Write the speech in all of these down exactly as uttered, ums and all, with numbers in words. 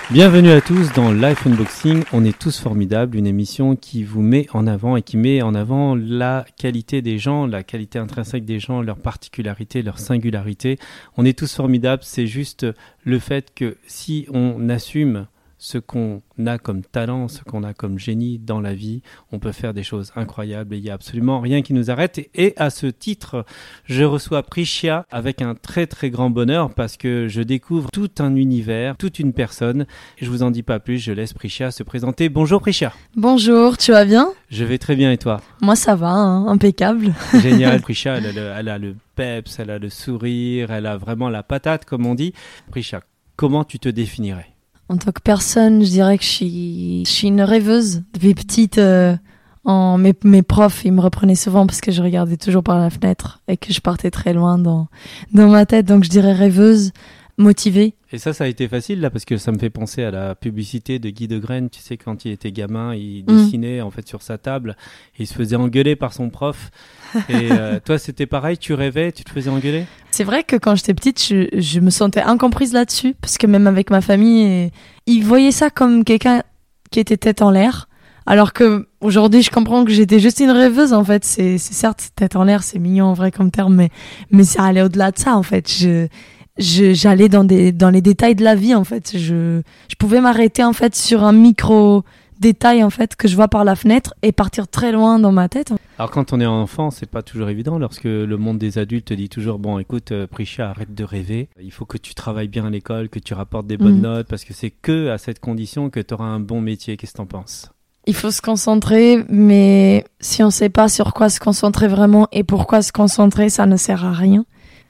Bienvenue à tous dans Life Unboxing, on est tous formidables, une émission qui vous met en avant et qui met en avant la qualité des gens, la qualité intrinsèque des gens, leurs particularités, leurs singularités. On est tous formidables, c'est juste le fait que si on assume ce qu'on a comme talent, ce qu'on a comme génie dans la vie, on peut faire des choses incroyables et il n'y a absolument rien qui nous arrête. Et, et à ce titre, je reçois Priscia avec un très très grand bonheur parce que je découvre tout un univers, toute une personne. Et je vous en dis pas plus, je laisse Priscia se présenter. Bonjour Priscia. Bonjour, tu vas bien ? Je vais très bien et toi ? Moi ça va, hein, impeccable. Génial, Priscia, elle a, le, elle a le peps, elle a le sourire, elle a vraiment la patate comme on dit. Priscia, comment tu te définirais ? En tant que personne, je dirais que je suis, je suis une rêveuse. Depuis petite, euh, en, mes, mes profs, ils me reprenaient souvent parce que je regardais toujours par la fenêtre et que je partais très loin dans, dans ma tête. Donc je dirais rêveuse, motivée. Et ça, ça a été facile là parce que ça me fait penser à la publicité de Guy Degraine. Tu sais, quand il était gamin, il dessinait mmh. en fait sur sa table et il se faisait engueuler par son prof. Et euh, toi, c'était pareil, tu rêvais, tu te faisais engueuler ? C'est vrai que quand j'étais petite, je, je me sentais incomprise là-dessus parce que même avec ma famille, et, ils voyaient ça comme quelqu'un qui était tête en l'air. Alors que aujourd'hui, je comprends que j'étais juste une rêveuse en fait. C'est, c'est certes tête en l'air, c'est mignon en vrai comme terme, mais mais ça allait au-delà de ça en fait. Je Je, j'allais dans des dans les détails de la vie en fait. Je je pouvais m'arrêter en fait sur un micro détail en fait que je vois par la fenêtre et partir très loin dans ma tête. Alors quand on est enfant, c'est pas toujours évident lorsque le monde des adultes te dit toujours bon écoute euh, Priscia, arrête de rêver. Il faut que tu travailles bien à l'école, que tu rapportes des bonnes mmh. notes parce que c'est que à cette condition que tu auras un bon métier. Qu'est-ce que t'en penses ? Il faut se concentrer, mais si on sait pas sur quoi se concentrer vraiment et pourquoi se concentrer, ça ne sert à rien.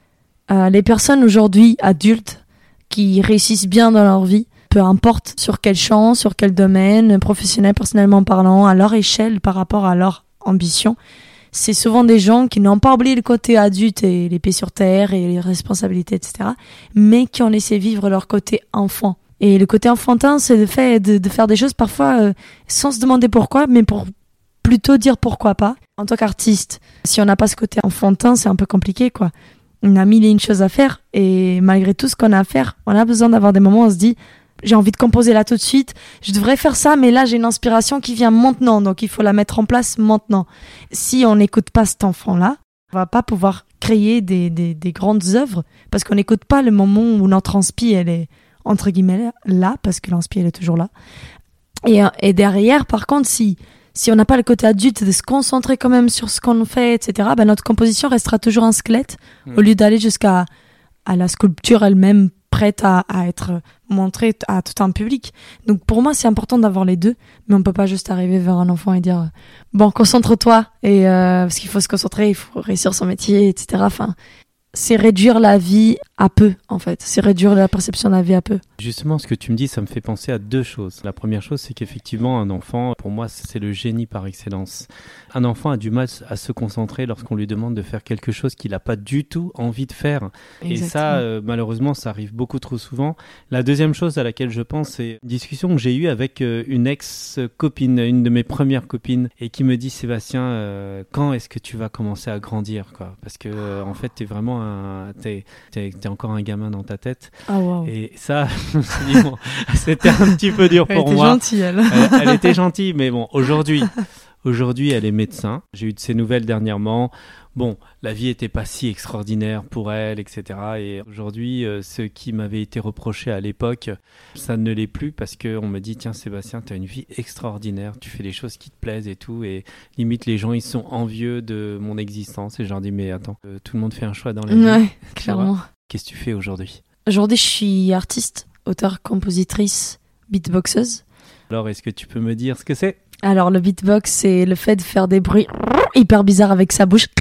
Euh, les personnes aujourd'hui, adultes, qui réussissent bien dans leur vie, peu importe sur quel champ, sur quel domaine, professionnel, personnellement parlant, à leur échelle par rapport à leur ambition, c'est souvent des gens qui n'ont pas oublié le côté adulte et les pieds sur terre et les responsabilités, et cetera, mais qui ont laissé vivre leur côté enfant. Et le côté enfantin, c'est le fait de, de faire des choses parfois euh, sans se demander pourquoi, mais pour plutôt dire pourquoi pas. En tant qu'artiste, si on n'a pas ce côté enfantin, c'est un peu compliqué, quoi. On a mille et une choses à faire et malgré tout ce qu'on a à faire, on a besoin d'avoir des moments où on se dit j'ai envie de composer là tout de suite, je devrais faire ça mais là j'ai une inspiration qui vient maintenant donc il faut la mettre en place maintenant. Si on n'écoute pas cet enfant-là, on va pas pouvoir créer des, des, des grandes œuvres parce qu'on n'écoute pas le moment où notre inspi elle est entre guillemets là parce que l'inspi elle est toujours là. Et, et derrière par contre si Si on n'a pas le côté adulte de se concentrer quand même sur ce qu'on fait, et cetera, ben notre composition restera toujours un squelette mmh. au lieu d'aller jusqu'à à la sculpture elle-même prête à, à être montrée à tout un public. Donc pour moi, c'est important d'avoir les deux, mais on peut pas juste arriver vers un enfant et dire bon, concentre-toi et euh, parce qu'il faut se concentrer, il faut réussir son métier, et cetera. Enfin, c'est réduire la vie à peu, en fait. C'est réduire la perception de la vie à peu. Justement, ce que tu me dis, ça me fait penser à deux choses. La première chose, c'est qu'effectivement, un enfant, pour moi, c'est le génie par excellence. Un enfant a du mal à se concentrer lorsqu'on lui demande de faire quelque chose qu'il n'a pas du tout envie de faire. Exactement. Et ça, euh, malheureusement, ça arrive beaucoup trop souvent. La deuxième chose à laquelle je pense, c'est une discussion que j'ai eue avec euh, une ex-copine, une de mes premières copines, et qui me dit, Sébastien, euh, quand est-ce que tu vas commencer à grandir, quoi ? Parce que, euh, en fait, t'es vraiment un... T'es, t'es, t'es encore un gamin dans ta tête. Ah, wow. Et ça, je me suis dit, bon, c'était un petit peu dur pour elle moi. Elle était gentille, elle. elle. Elle était gentille, mais bon, aujourd'hui... Aujourd'hui, elle est médecin. J'ai eu de ses nouvelles dernièrement. Bon, la vie était pas si extraordinaire pour elle, et cetera. Et aujourd'hui, euh, ce qui m'avait été reproché à l'époque, ça ne l'est plus parce qu'on me dit « Tiens Sébastien, tu as une vie extraordinaire, tu fais des choses qui te plaisent et tout. » Et limite, les gens, ils sont envieux de mon existence. Et je leur dis « Mais attends, euh, tout le monde fait un choix dans la vie. » Ouais, clairement. Qu'est-ce que tu fais aujourd'hui ? Aujourd'hui, je suis artiste, auteure, compositrice, beatboxeuse. Alors, est-ce que tu peux me dire ce que c'est ? Alors, le beatbox, c'est le fait de faire des bruits hyper bizarres avec sa bouche.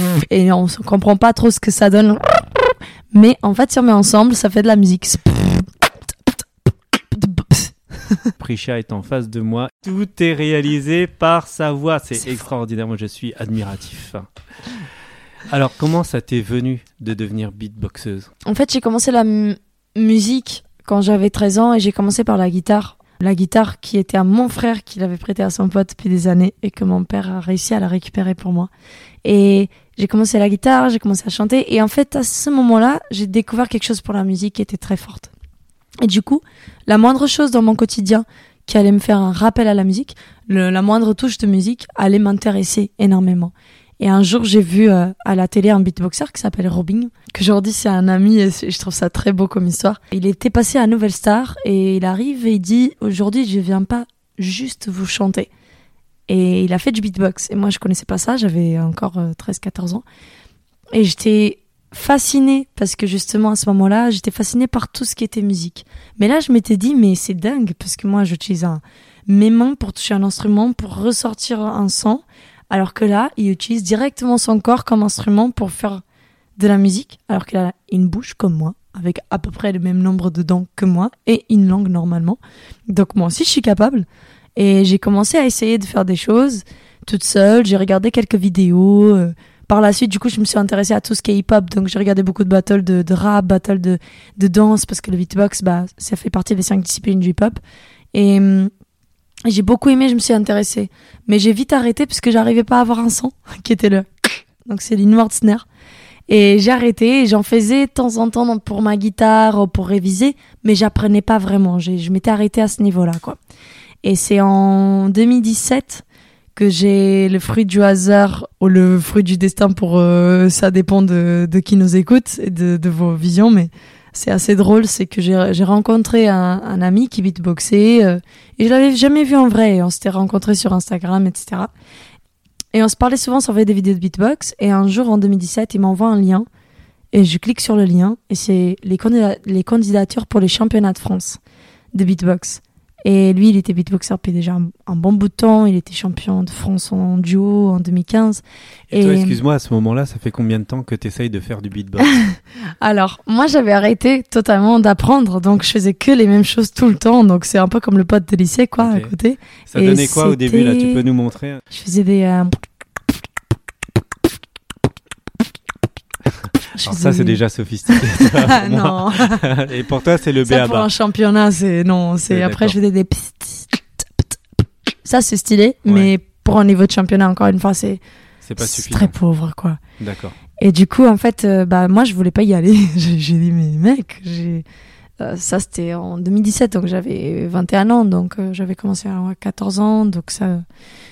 Et on ne comprend pas trop ce que ça donne. Mais en fait, si on met ensemble, ça fait de la musique. Priscia est en face de moi. Tout est réalisé par sa voix. C'est, c'est extraordinaire. Moi, je suis admiratif. Alors, comment ça t'est venu de devenir beatboxeuse ? En fait, j'ai commencé la m- musique quand j'avais treize ans et j'ai commencé par la guitare. La guitare qui était à mon frère, qui l'avait prêtée à son pote depuis des années et que mon père a réussi à la récupérer pour moi. Et j'ai commencé la guitare, j'ai commencé à chanter et en fait à ce moment-là, j'ai découvert quelque chose pour la musique qui était très forte. Et du coup, la moindre chose dans mon quotidien qui allait me faire un rappel à la musique, le, la moindre touche de musique allait m'intéresser énormément. Et un jour, j'ai vu euh, à la télé un beatboxer qui s'appelle Robin, qu'aujourd'hui c'est un ami et je trouve ça très beau comme histoire. Il était passé à Nouvelle Star et il arrive et il dit « Aujourd'hui, je viens pas juste vous chanter ». Et il a fait du beatbox. Et moi, je connaissais pas ça, j'avais encore euh, treize quatorze ans. Et j'étais fascinée parce que justement à ce moment-là, j'étais fascinée par tout ce qui était musique. Mais là, je m'étais dit « Mais c'est dingue » parce que moi, j'utilise un... mes mains pour toucher un instrument, pour ressortir un son. Alors que là, il utilise directement son corps comme instrument pour faire de la musique, alors qu'il a une bouche comme moi, avec à peu près le même nombre de dents que moi, et une langue normalement. Donc moi aussi, je suis capable. Et j'ai commencé à essayer de faire des choses toute seule. J'ai regardé quelques vidéos. Euh, par la suite, du coup, je me suis intéressée à tout ce qui est hip-hop. Donc j'ai regardé beaucoup de battles de, de rap, battles de, de danse, parce que le beatbox, bah, ça fait partie des cinq disciplines du hip-hop. Et... Hum, j'ai beaucoup aimé, je me suis intéressée. Mais j'ai vite arrêté parce que j'arrivais pas à avoir un son qui était le... Donc c'est l'inward snare. Et j'ai arrêté et j'en faisais de temps en temps pour ma guitare, pour réviser, mais j'apprenais pas vraiment. J'ai, je m'étais arrêtée à ce niveau-là, quoi. Et c'est en deux mille dix-sept que j'ai le fruit du hasard ou le fruit du destin pour... Euh, ça dépend de, de qui nous écoute et de, de vos visions, mais... C'est assez drôle, c'est que j'ai, j'ai rencontré un, un ami qui beatboxait euh, et je l'avais jamais vu en vrai. On s'était rencontrés sur Instagram, et cetera. Et on se parlait souvent, on s'envoyait des vidéos de beatbox. Et un jour, en deux mille dix-sept, il m'envoie un lien et je clique sur le lien et c'est les, candida- les candidatures pour les championnats de France de beatbox. Et lui, il était beatboxer depuis déjà un, un bon bout de temps. Il était champion de France en duo en deux mille quinze. Et, et toi, excuse-moi, à ce moment-là, ça fait combien de temps que tu essayes de faire du beatbox? Alors, moi, j'avais arrêté totalement d'apprendre. Donc, je faisais que les mêmes choses tout le temps. Donc, c'est un peu comme le pote de lycée, quoi, okay. À côté. Ça et donnait quoi au début, là? Tu peux nous montrer? Je faisais des... Euh... Alors ça, c'est déjà sophistiqué. Ça, pour non. Et pour toi, c'est le ça, B A B A. Pour un championnat, c'est non. C'est oui, après, je faisais des. Ça, c'est stylé, ouais. Mais pour un niveau de championnat, encore une fois, c'est. C'est pas c'est suffisant. Très pauvre, quoi. D'accord. Et du coup, en fait, euh, bah moi, je voulais pas y aller. j'ai, j'ai dit, mais mec, j'ai. Euh, ça, c'était en deux mille dix-sept, donc j'avais vingt et un ans, donc euh, j'avais commencé à avoir quatorze ans, donc ça.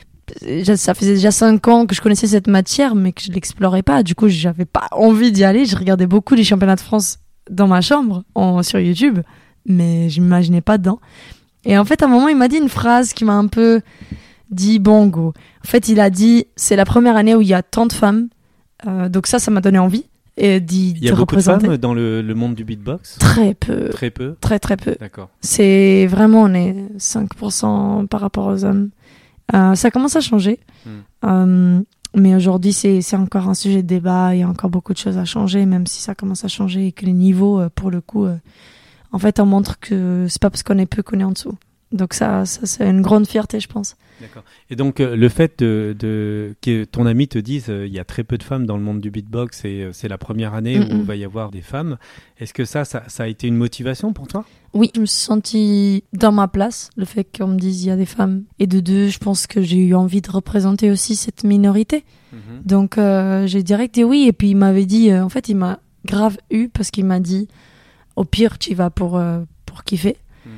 Ça faisait déjà cinq ans que je connaissais cette matière, mais que je l'explorais pas. Du coup, j'avais pas envie d'y aller. Je regardais beaucoup les championnats de France dans ma chambre, en, sur YouTube, mais je m'imaginais pas dedans. Et en fait, à un moment, il m'a dit une phrase qui m'a un peu dit bon go. En fait, il a dit c'est la première année où il y a tant de femmes. Euh, donc ça, ça m'a donné envie. Et d'y, il y a de beaucoup représenter. de femmes dans le, le monde du beatbox? Très peu. Très peu. Très très peu. D'accord. C'est vraiment, on est cinq pour cent par rapport aux hommes. Euh, ça commence à changer, mmh. euh, mais aujourd'hui c'est, c'est encore un sujet de débat, il y a encore beaucoup de choses à changer, même si ça commence à changer et que les niveaux, euh, pour le coup, euh, en fait on montre que c'est pas parce qu'on est peu qu'on est en dessous. Donc ça, ça c'est une grande fierté, je pense. D'accord. Et donc euh, le fait de, de, que ton ami te dise il euh, y a très peu de femmes dans le monde du beatbox et euh, c'est la première année mm-hmm. où il va y avoir des femmes, est-ce que ça, ça, ça a été une motivation pour toi? Oui, je me suis sentie dans ma place, le fait qu'on me dise il y a des femmes. Et de deux, je pense que j'ai eu envie de représenter aussi cette minorité. Mm-hmm. Donc euh, j'ai direct dit oui. Et puis il m'avait dit, euh, en fait il m'a grave eu parce qu'il m'a dit au pire tu y vas pour, euh, pour kiffer.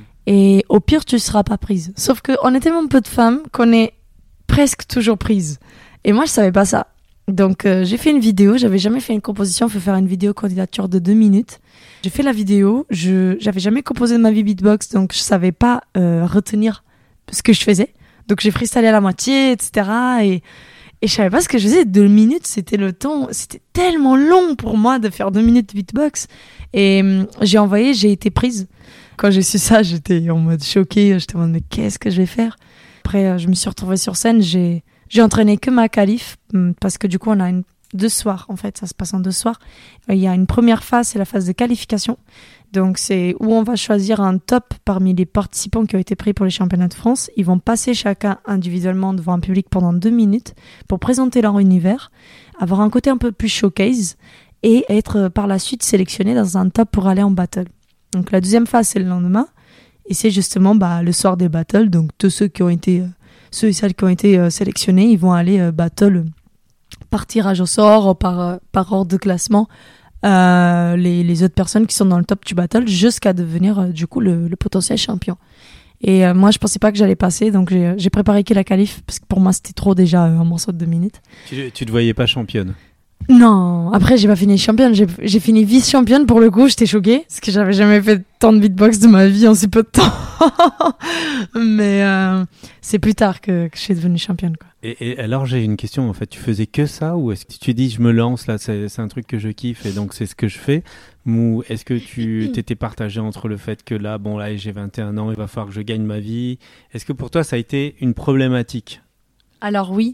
Et au pire, tu ne seras pas prise. Sauf qu'on est tellement peu de femmes qu'on est presque toujours prise. Et moi, je ne savais pas ça. Donc, euh, j'ai fait une vidéo. Je n'avais jamais fait une composition. Il faut faire une vidéo candidature de deux minutes. J'ai fait la vidéo. Je n'avais jamais composé de ma vie beatbox. Donc, je ne savais pas euh, retenir ce que je faisais. Donc, j'ai freestylé à la moitié, et cetera. Et, et je ne savais pas ce que je faisais. Deux minutes, c'était le temps. C'était tellement long pour moi de faire deux minutes de beatbox. Et euh, j'ai envoyé, j'ai été prise. Quand j'ai su ça, j'étais en mode choquée. J'étais en mode, mais qu'est-ce que je vais faire? Après, je me suis retrouvée sur scène. J'ai, j'ai entraîné que ma qualif parce que du coup, on a une, deux soirs. En fait, ça se passe en deux soirs. Il y a une première phase, c'est la phase de qualification. Donc, c'est où on va choisir un top parmi les participants qui ont été pris pour les championnats de France. Ils vont passer chacun individuellement devant un public pendant deux minutes pour présenter leur univers, avoir un côté un peu plus showcase et être par la suite sélectionné dans un top pour aller en battle. Donc la deuxième phase, c'est le lendemain. Et c'est justement bah, le soir des battles. Donc tous ceux qui ont été, euh, ceux et celles qui ont été euh, sélectionnés, ils vont aller euh, battle par tirage au sort, par, euh, par ordre de classement euh, les, les autres personnes qui sont dans le top du battle jusqu'à devenir euh, du coup le, le potentiel champion. Et euh, moi je pensais pas que j'allais passer, donc j'ai, j'ai préparé que la qualif parce que pour moi c'était trop déjà euh, un morceau de deux minutes. Tu, tu te voyais pas championne? Non, après j'ai pas fini championne, j'ai, j'ai fini vice-championne pour le coup, j'étais choquée parce que j'avais jamais fait tant de beatbox de ma vie en si peu de temps. Mais euh, c'est plus tard que, que je suis devenue championne, quoi. Et, et alors j'ai une question, en fait, tu faisais que ça ou est-ce que tu dis je me lance là, c'est, c'est un truc que je kiffe et donc c'est ce que je fais, ou est-ce que tu t'étais partagé entre le fait que là, bon là j'ai vingt et un ans, il va falloir que je gagne ma vie, est-ce que pour toi ça a été une problématique? Alors oui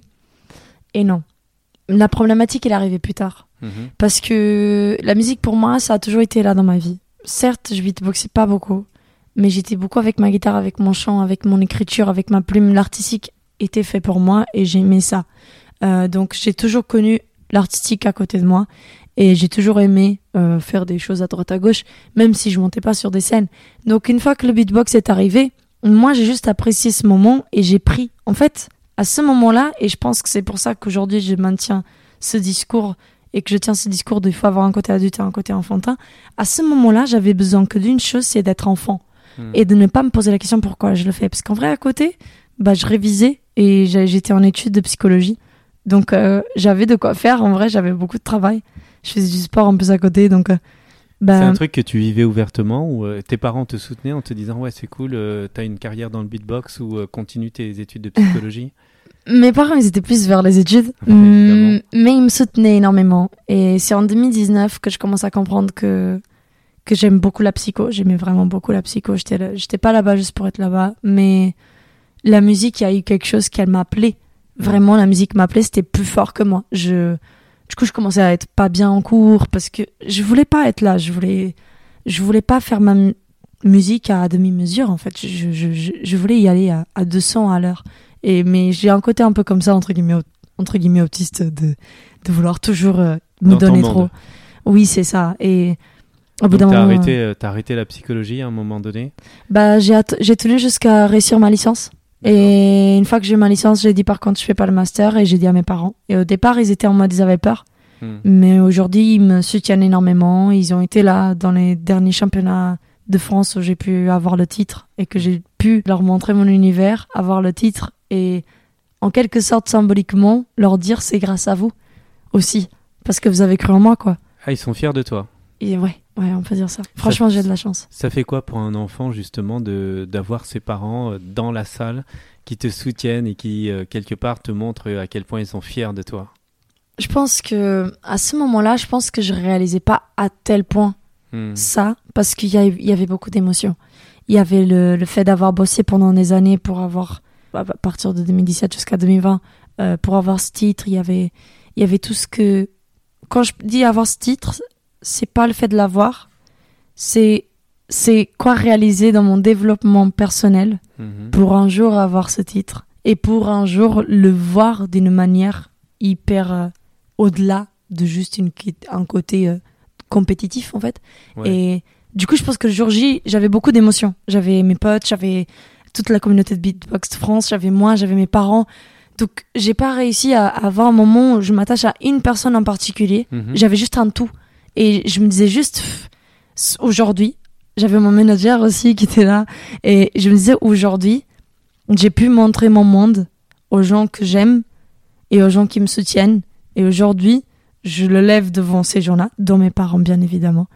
et non. La problématique elle est arrivée plus tard. Mmh. Parce que la musique pour moi ça a toujours été là dans ma vie. Certes je beatboxais pas beaucoup, mais j'étais beaucoup avec ma guitare, avec mon chant, avec mon écriture, avec ma plume. L'artistique était fait pour moi et j'aimais ça. Euh, donc j'ai toujours connu l'artistique à côté de moi et j'ai toujours aimé euh, faire des choses à droite à gauche, même si je montais pas sur des scènes. Donc une fois que le beatbox est arrivé, moi j'ai juste apprécié ce moment et j'ai pris, en fait, à ce moment-là, et je pense que c'est pour ça qu'aujourd'hui je maintiens ce discours et que je tiens ce discours de il faut avoir un côté adulte et un côté enfantin, à ce moment-là j'avais besoin que d'une chose, c'est d'être enfant mmh. et de ne pas me poser la question pourquoi je le fais. Parce qu'en vrai à côté, bah, je révisais et j'étais en études de psychologie. Donc euh, j'avais de quoi faire, en vrai j'avais beaucoup de travail. Je faisais du sport en plus à côté. Donc, euh, bah... C'est un truc que tu vivais ouvertement ou euh, tes parents te soutenaient en te disant ouais c'est cool, euh, t'as une carrière dans le beatbox ou euh, continue tes études de psychologie? Mes parents ils étaient plus vers les études, ouais, mmh, mais ils me soutenaient énormément. Et c'est en deux mille dix-neuf que je commence à comprendre que, que j'aime beaucoup la psycho. J'aimais vraiment beaucoup la psycho. J'étais, là, j'étais pas là-bas juste pour être là-bas, mais la musique, il y a eu quelque chose qu'elle m'appelait. Vraiment, la musique m'appelait, c'était plus fort que moi. Je, du coup, je commençais à être pas bien en cours parce que je voulais pas être là. Je voulais, je voulais pas faire ma m- musique à demi-mesure, en fait. Je, je, je, je voulais y aller à, à deux cents à l'heure. Et, mais j'ai un côté un peu comme ça, entre guillemets, entre guillemets autiste, de, de vouloir toujours euh, me Dans donner trop. Oui, c'est ça. Et au bout Donc d'un t'as moment, arrêté, euh, t'as arrêté la psychologie à un moment donné? Bah, j'ai, att- j'ai tenu jusqu'à réussir ma licence. Et une fois que j'ai eu ma licence, j'ai dit par contre je fais pas le master et j'ai dit à mes parents. Et au départ ils étaient en mode ils avaient peur, hmm. mais aujourd'hui ils me soutiennent énormément. Ils ont été là dans les derniers championnats de France où j'ai pu avoir le titre et que j'ai pu leur montrer mon univers, avoir le titre et en quelque sorte symboliquement leur dire c'est grâce à vous aussi parce que vous avez cru en moi quoi. Ah ils sont fiers de toi. Et ouais, ouais, on peut dire ça. Franchement, ça, j'ai de la chance. Ça fait quoi pour un enfant, justement, de, d'avoir ses parents euh, dans la salle qui te soutiennent et qui, euh, quelque part, te montrent à quel point ils sont fiers de toi? Je pense que, à ce moment-là, je pense que je réalisais pas à tel point mmh. ça, parce qu'il y, a, il y avait beaucoup d'émotions. Il y avait le, le fait d'avoir bossé pendant des années pour avoir, à partir de deux mille dix-sept jusqu'à deux mille vingt, euh, pour avoir ce titre. Il y avait, il y avait tout ce que... Quand je dis avoir ce titre... c'est pas le fait de l'avoir, c'est c'est quoi réaliser dans mon développement personnel mmh. pour un jour avoir ce titre et pour un jour le voir d'une manière hyper euh, au-delà de juste une, un côté euh, compétitif en fait. Ouais. Et du coup je pense que le jour J j'avais beaucoup d'émotions, j'avais mes potes, j'avais toute la communauté de Beatbox France, j'avais moi, j'avais mes parents. Donc j'ai pas réussi à, à avoir un moment où je m'attache à une personne en particulier, mmh. j'avais juste un tout. Et je me disais juste, pff, aujourd'hui, j'avais mon manager aussi qui était là, et je me disais, aujourd'hui, j'ai pu montrer mon monde aux gens que j'aime et aux gens qui me soutiennent. Et aujourd'hui, je le lève devant ces gens-là, dont mes parents bien évidemment.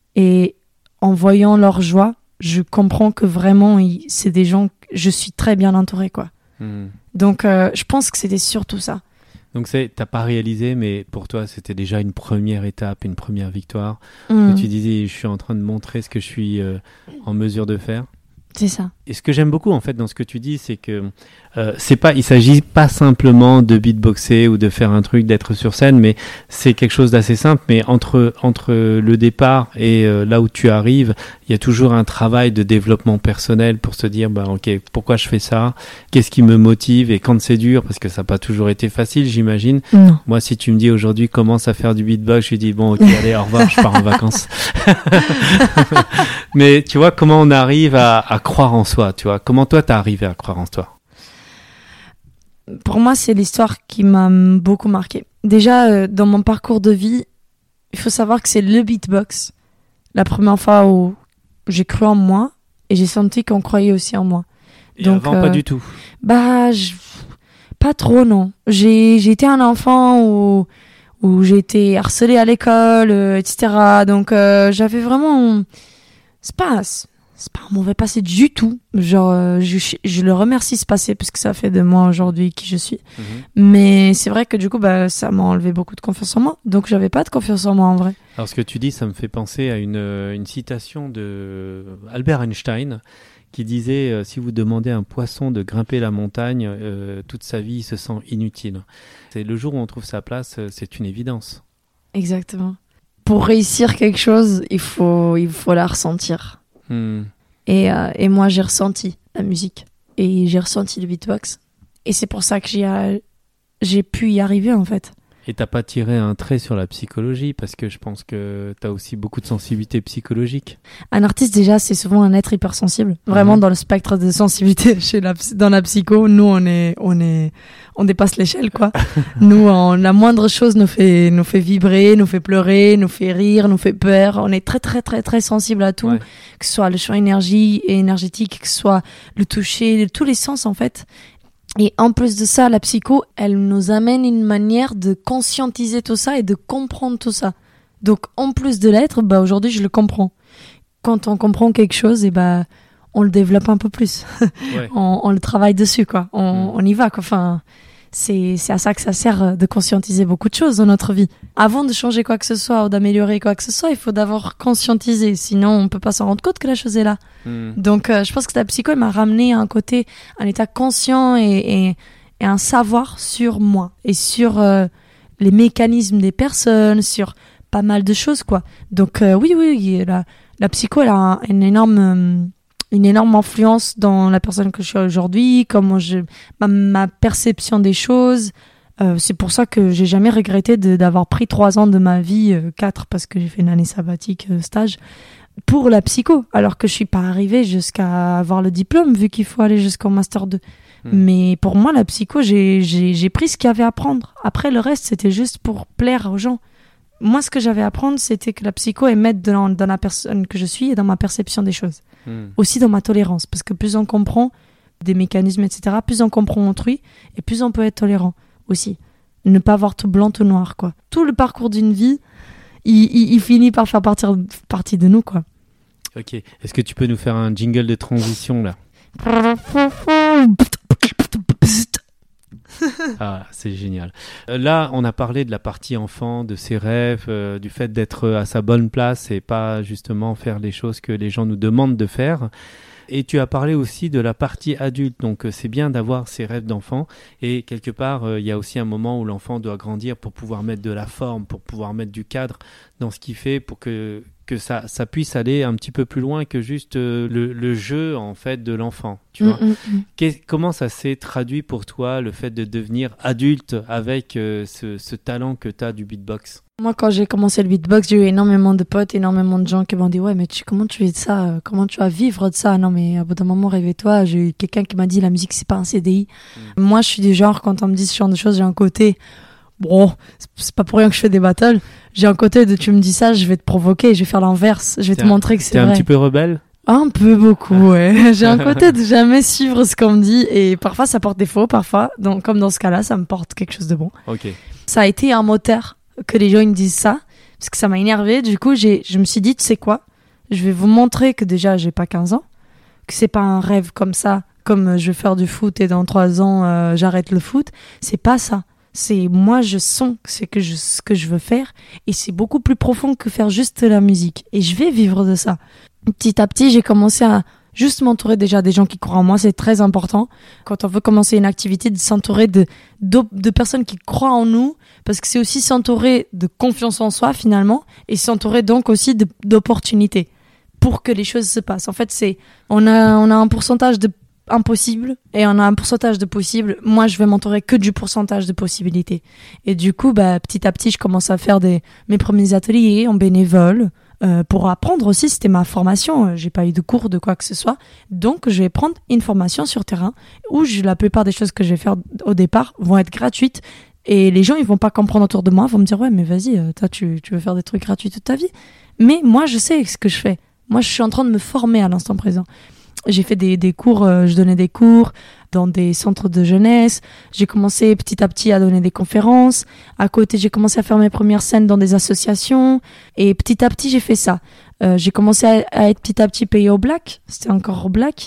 Et en voyant leur joie, je comprends que vraiment, c'est des gens, je suis très bien entourée, quoi. Mmh. Donc, euh, je pense que c'était surtout ça. Donc c'est, t'as pas réalisé, mais pour toi c'était déjà une première étape, une première victoire. Mmh. Que tu disais, je suis en train de montrer ce que je suis euh, en mesure de faire. C'est ça. Et ce que j'aime beaucoup en fait dans ce que tu dis, c'est que euh, c'est pas, il s'agit pas simplement de beatboxer ou de faire un truc, d'être sur scène, mais c'est quelque chose d'assez simple. Mais entre entre le départ et euh, là où tu arrives, il y a toujours un travail de développement personnel pour se dire, bah ok, pourquoi je fais ça, qu'est-ce qui me motive, et quand c'est dur, parce que ça n'a pas toujours été facile, j'imagine. Non. Moi, si tu me dis aujourd'hui commence à faire du beatbox, je dis bon ok, allez, au revoir, je pars en vacances. Mais tu vois comment on arrive à, à croire en soi, tu vois, comment toi t'as arrivé à croire en toi? Pour moi, c'est l'histoire qui m'a beaucoup marquée. Déjà, euh, dans mon parcours de vie, il faut savoir que c'est le beatbox. La première fois où j'ai cru en moi et j'ai senti qu'on croyait aussi en moi. Et Donc, avant, euh, pas du tout. Bah, je... pas trop, non. J'ai, j'ai été un enfant où, où j'ai été harcelée à l'école, euh, et cetera. Donc, euh, j'avais vraiment... C'est pas, c'est pas un mauvais passé du tout. Genre, euh, je, je le remercie ce passé parce que ça fait de moi aujourd'hui qui je suis. Mm-hmm. Mais c'est vrai que du coup, bah, ça m'a enlevé beaucoup de confiance en moi. Donc, j'avais pas de confiance en moi en vrai. Alors, ce que tu dis, ça me fait penser à une, une citation de Albert Einstein qui disait euh, si vous demandez à un poisson de grimper la montagne, euh, toute sa vie il se sent inutile. C'est le jour où on trouve sa place, euh, c'est une évidence. Exactement. Pour réussir quelque chose, il faut, il faut la ressentir. Hmm. Et, euh, et moi, j'ai ressenti la musique et j'ai ressenti le beatbox. Et c'est pour ça que j'ai, euh, j'ai pu y arriver en fait. Et t'as pas tiré un trait sur la psychologie parce que je pense que t'as aussi beaucoup de sensibilité psychologique. Un artiste déjà c'est souvent un être hypersensible. Vraiment mmh. dans le spectre de sensibilité chez la dans la psycho, nous on est on est on dépasse l'échelle quoi. Nous on, la moindre chose nous fait nous fait vibrer, nous fait pleurer, nous fait rire, nous fait peur. On est très très très très sensible à tout, ouais. Que ce soit le champ énergie et énergétique, que ce soit le toucher, tous les sens en fait. Et en plus de ça, la psycho, elle nous amène une manière de conscientiser tout ça et de comprendre tout ça. Donc, en plus de l'être, bah, aujourd'hui, je le comprends. Quand on comprend quelque chose, et bah, on le développe un peu plus. Ouais. on, on le travaille dessus, quoi. On, mmh. on y va, quoi. Enfin, c'est, c'est à ça que ça sert de conscientiser beaucoup de choses dans notre vie. Avant de changer quoi que ce soit ou d'améliorer quoi que ce soit, il faut d'abord conscientiser. Sinon, on peut pas s'en rendre compte que la chose est là. Mmh. Donc, euh, je pense que la psycho, elle m'a ramené à un côté, un état conscient et, et, et un savoir sur moi et sur euh, les mécanismes des personnes, sur pas mal de choses, quoi. Donc, euh, oui, oui, la, la psycho, elle a un, une énorme... Euh, une énorme influence dans la personne que je suis aujourd'hui, comment je, ma, ma perception des choses. Euh, c'est pour ça que j'ai jamais regretté de, d'avoir pris trois ans de ma vie, euh, quatre parce que j'ai fait une année sabbatique euh, stage, pour la psycho, alors que je suis pas arrivée jusqu'à avoir le diplôme, vu qu'il faut aller jusqu'au master deux. Mmh. Mais pour moi, la psycho, j'ai, j'ai, j'ai pris ce qu'il y avait à apprendre. Après, le reste, c'était juste pour plaire aux gens. Moi, ce que j'avais à apprendre, c'était que la psycho est maître dans, dans la personne que je suis et dans ma perception des choses. Mmh. Aussi dans ma tolérance, parce que plus on comprend des mécanismes, et cetera, plus on comprend autrui, et plus on peut être tolérant aussi. Ne pas avoir tout blanc, tout noir, quoi. Tout le parcours d'une vie, il, il, il finit par faire partir, partie de nous, quoi. Ok. Est-ce que tu peux nous faire un jingle de transition, là ? Ah, c'est génial. Là, on a parlé de la partie enfant, de ses rêves, euh, du fait d'être à sa bonne place et pas justement faire les choses que les gens nous demandent de faire. Et tu as parlé aussi de la partie adulte, donc euh, c'est bien d'avoir ses rêves d'enfant et quelque part, euh, il y a aussi un moment où l'enfant doit grandir pour pouvoir mettre de la forme, pour pouvoir mettre du cadre dans ce qu'il fait, pour que, que ça, ça puisse aller un petit peu plus loin que juste euh, le, le jeu en fait de l'enfant. Tu vois. Mmh, mmh. Qu'est, comment ça s'est traduit pour toi, le fait de devenir adulte avec euh, ce, ce talent que tu as du beatbox ? Moi, quand j'ai commencé le beatbox, j'ai eu énormément de potes, énormément de gens qui m'ont dit « Ouais, mais tu, comment tu fais de ça ? Comment tu vas vivre de ça ?» Non, mais à bout d'un moment, réveille-toi. J'ai eu quelqu'un qui m'a dit « La musique, c'est pas un C D I. Mmh. » Moi, je suis du genre, quand on me dit ce genre de choses, j'ai un côté... Bon, c'est pas pour rien que je fais des battles. J'ai un côté de « Tu me dis ça, je vais te provoquer, je vais faire l'inverse. Je vais t'es te un, montrer que c'est vrai. » T'es un petit peu rebelle ? Un peu, beaucoup, ouais. J'ai un côté de jamais suivre ce qu'on me dit. Et parfois, ça porte défaut, parfois. Donc, comme dans ce cas-là, ça me porte quelque chose de bon. Ok. Ça a été un moteur que les gens ils me disent ça. Parce que ça m'a énervé. Du coup, j'ai, je me suis dit, tu sais quoi ? Je vais vous montrer que déjà, j'ai pas quinze ans. Que c'est pas un rêve comme ça. Comme je vais faire du foot et dans trois ans, euh, j'arrête le foot. C'est pas ça. C'est moi, je sens que c'est que je, ce que je veux faire. Et c'est beaucoup plus profond que faire juste la musique. Et je vais vivre de ça. Petit à petit, j'ai commencé à juste m'entourer déjà des gens qui croient en moi. C'est très important. Quand on veut commencer une activité, de s'entourer de, de, de personnes qui croient en nous. Parce que c'est aussi s'entourer de confiance en soi, finalement. Et s'entourer donc aussi de, d'opportunités pour que les choses se passent. En fait, c'est, on a, on a un pourcentage de impossible et on a un pourcentage de possible. Moi, je vais m'entourer que du pourcentage de possibilités. Et du coup, bah, petit à petit, je commence à faire des, mes premiers ateliers en bénévole. Euh, pour apprendre aussi, c'était ma formation, j'ai pas eu de cours de quoi que ce soit, donc je vais prendre une formation sur terrain où je, la plupart des choses que je vais faire au départ vont être gratuites Et les gens, ils vont pas comprendre autour de moi, ils vont me dire, ouais, mais vas-y, euh, toi, tu, tu veux faire des trucs gratuits toute ta vie. Mais moi, je sais ce que je fais. Moi, je suis en train de me former à l'instant présent. J'ai fait des, des cours, euh, je donnais des cours dans des centres de jeunesse. J'ai commencé petit à petit à donner des conférences. À côté, j'ai commencé à faire mes premières scènes dans des associations. Et petit à petit, j'ai fait ça. Euh, j'ai commencé à, à être petit à petit payée au black. C'était encore au black.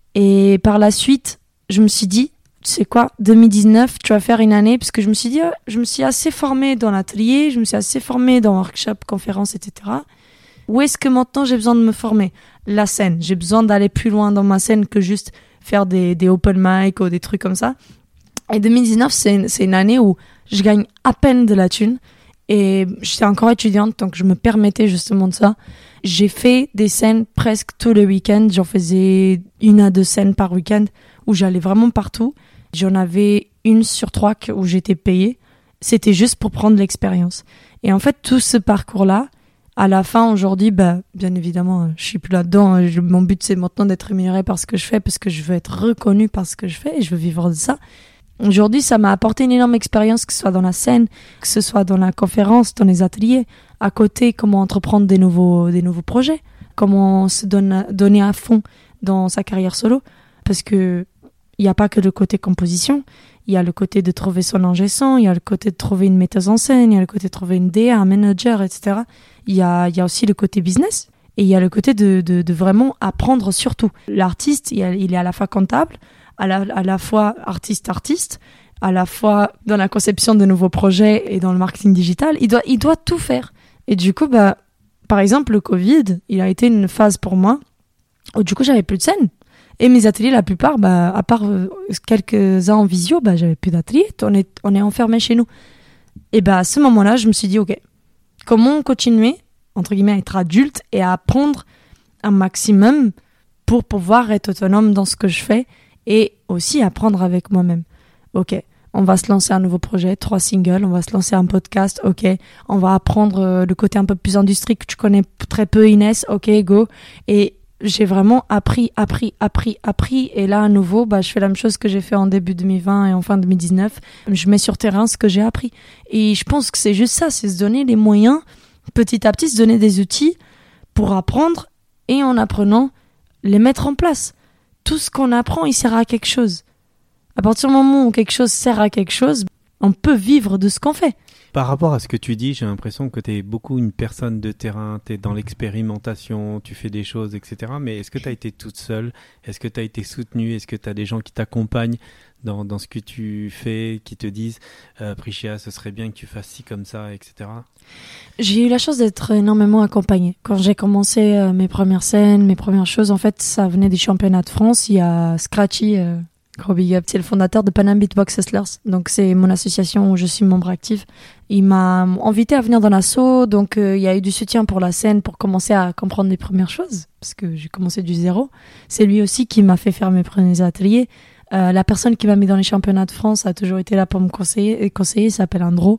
Et par la suite, je me suis dit, tu sais quoi, deux mille dix-neuf, tu vas faire une année. Parce que je me suis dit, euh, je me suis assez formée dans l'atelier. Je me suis assez formée dans workshop, conférences, et cetera. Où est-ce que maintenant j'ai besoin de me former ? La scène. J'ai besoin d'aller plus loin dans ma scène que juste faire des, des open mic ou des trucs comme ça. Et deux mille dix-neuf, c'est une, c'est une année où je gagne à peine de la thune. Et j'étais encore étudiante, donc je me permettais justement de ça. J'ai fait des scènes presque tous les week-ends. J'en faisais une à deux scènes par week-end où j'allais vraiment partout. J'en avais une sur trois où j'étais payée. C'était juste pour prendre l'expérience. Et en fait, tout ce parcours-là, à la fin, aujourd'hui, bah, bien évidemment, je suis plus là-dedans. Je, mon but, c'est maintenant d'être rémunérée par ce que je fais parce que je veux être reconnue par ce que je fais et je veux vivre de ça. Aujourd'hui, ça m'a apporté une énorme expérience, que ce soit dans la scène, que ce soit dans la conférence, dans les ateliers. À côté, comment entreprendre des nouveaux, des nouveaux projets, comment se donne, donner à fond dans sa carrière solo. Parce que il n'y a pas que le côté composition. Il y a le côté de trouver son ingé son, il y a le côté de trouver une metteuse en scène, il y a le côté de trouver une D A, un manager, et cetera. Il y a, il y a aussi le côté business et il y a le côté de, de, de vraiment apprendre surtout. L'artiste, il, a, il est à la fois comptable, à la, à la fois artiste-artiste, à la fois dans la conception de nouveaux projets et dans le marketing digital. Il doit, il doit tout faire. Et du coup, bah, par exemple, le Covid, il a été une phase pour moi où du coup, j'avais plus de scène. Et mes ateliers, la plupart, bah, à part euh, quelques-uns en visio, bah, j'avais plus d'ateliers. On est, on est enfermés chez nous. Et bah, à ce moment-là, je me suis dit, OK, comment continuer, entre guillemets, à être adulte et à apprendre un maximum pour pouvoir être autonome dans ce que je fais et aussi apprendre avec moi-même. OK, on va se lancer un nouveau projet, trois singles, on va se lancer un podcast, OK, on va apprendre euh, le côté un peu plus industrie que tu connais très peu, Inès, OK, go. Et j'ai vraiment appris, appris, appris, appris. Et là, à nouveau, bah, je fais la même chose que j'ai fait en début deux mille vingt et en fin deux mille dix-neuf. Je mets sur terrain ce que j'ai appris. Et je pense que c'est juste ça, c'est se donner les moyens, petit à petit, se donner des outils pour apprendre et en apprenant, les mettre en place. Tout ce qu'on apprend, il sert à quelque chose. À partir du moment où quelque chose sert à quelque chose, on peut vivre de ce qu'on fait. Par rapport à ce que tu dis, j'ai l'impression que tu es beaucoup une personne de terrain, tu es dans l'expérimentation, tu fais des choses, et cetera. Mais est-ce que tu as été toute seule ? Est-ce que tu as été soutenue ? Est-ce que tu as des gens qui t'accompagnent dans, dans ce que tu fais, qui te disent euh, « Priscia, ce serait bien que tu fasses ci comme ça, et cetera » J'ai eu la chance d'être énormément accompagnée. Quand j'ai commencé euh, mes premières scènes, mes premières choses, en fait, ça venait des championnats de France. Il y a Scratchy... Euh... Gros big up. C'est le fondateur de Panam Beatbox Hustlers. Donc, c'est mon association où je suis membre actif. Il m'a invité à venir dans l'asso. Donc, euh, il y a eu du soutien pour la scène pour commencer à comprendre les premières choses. Parce que j'ai commencé du zéro. C'est lui aussi qui m'a fait faire mes premiers ateliers. Euh, la personne qui m'a mis dans les championnats de France a toujours été là pour me conseiller. Et conseiller, il s'appelle Andro.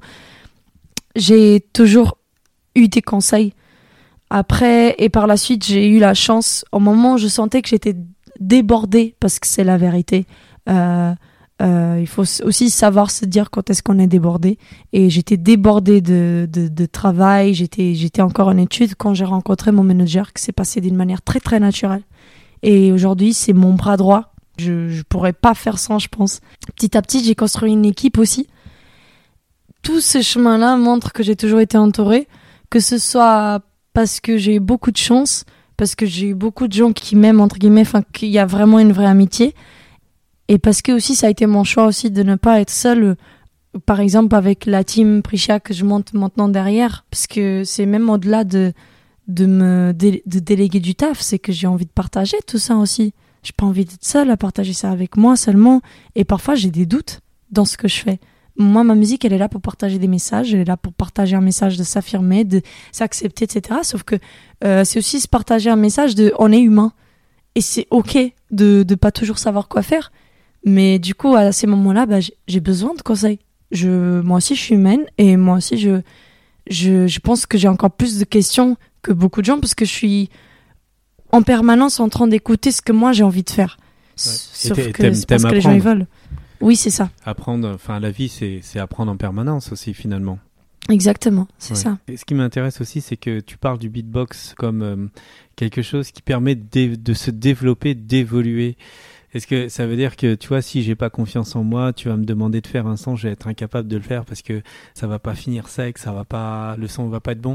J'ai toujours eu des conseils. Après, et par la suite, j'ai eu la chance. Au moment où je sentais que j'étais débordée, parce que c'est la vérité. Euh, euh, il faut aussi savoir se dire quand est-ce qu'on est débordé. Et j'étais débordée de, de, de travail, j'étais, j'étais encore en études quand j'ai rencontré mon manager, qui s'est passé d'une manière très très naturelle. Et aujourd'hui, c'est mon bras droit. Je, je pourrais pas faire sans, je pense. Petit à petit, j'ai construit une équipe aussi. Tout ce chemin-là montre que j'ai toujours été entourée, que ce soit parce que j'ai eu beaucoup de chance, parce que j'ai eu beaucoup de gens qui m'aiment, entre guillemets, enfin, qu'il y a vraiment une vraie amitié. Et parce que aussi, ça a été mon choix aussi de ne pas être seule, par exemple, avec la team Priscia que je monte maintenant derrière. Parce que c'est même au-delà de, de me dé, de déléguer du taf, c'est que j'ai envie de partager tout ça aussi. J'ai pas envie d'être seule à partager ça avec moi seulement. Et parfois, j'ai des doutes dans ce que je fais. Moi, ma musique, elle est là pour partager des messages, elle est là pour partager un message de s'affirmer, de s'accepter, et cetera. Sauf que euh, c'est aussi se partager un message de on est humain. Et c'est OK de de pas toujours savoir quoi faire. Mais du coup, à ces moments-là, bah, j'ai, j'ai besoin de conseils. Je, moi aussi, je suis humaine et moi aussi, je, je, je pense que j'ai encore plus de questions que beaucoup de gens parce que je suis en permanence en train d'écouter ce que moi j'ai envie de faire. Ouais. Sauf et que c'est pas ce que les gens ils veulent. Oui, c'est ça. Apprendre, enfin, la vie, c'est, c'est apprendre en permanence aussi, finalement. Exactement, c'est Ouais. ça. Et ce qui m'intéresse aussi, c'est que tu parles du beatbox comme euh, quelque chose qui permet de, de se développer, d'évoluer. Est-ce que ça veut dire que, tu vois, si j'ai pas confiance en moi, tu vas me demander de faire un son, je vais être incapable de le faire parce que ça va pas finir sec, ça va pas, le son va pas être bon?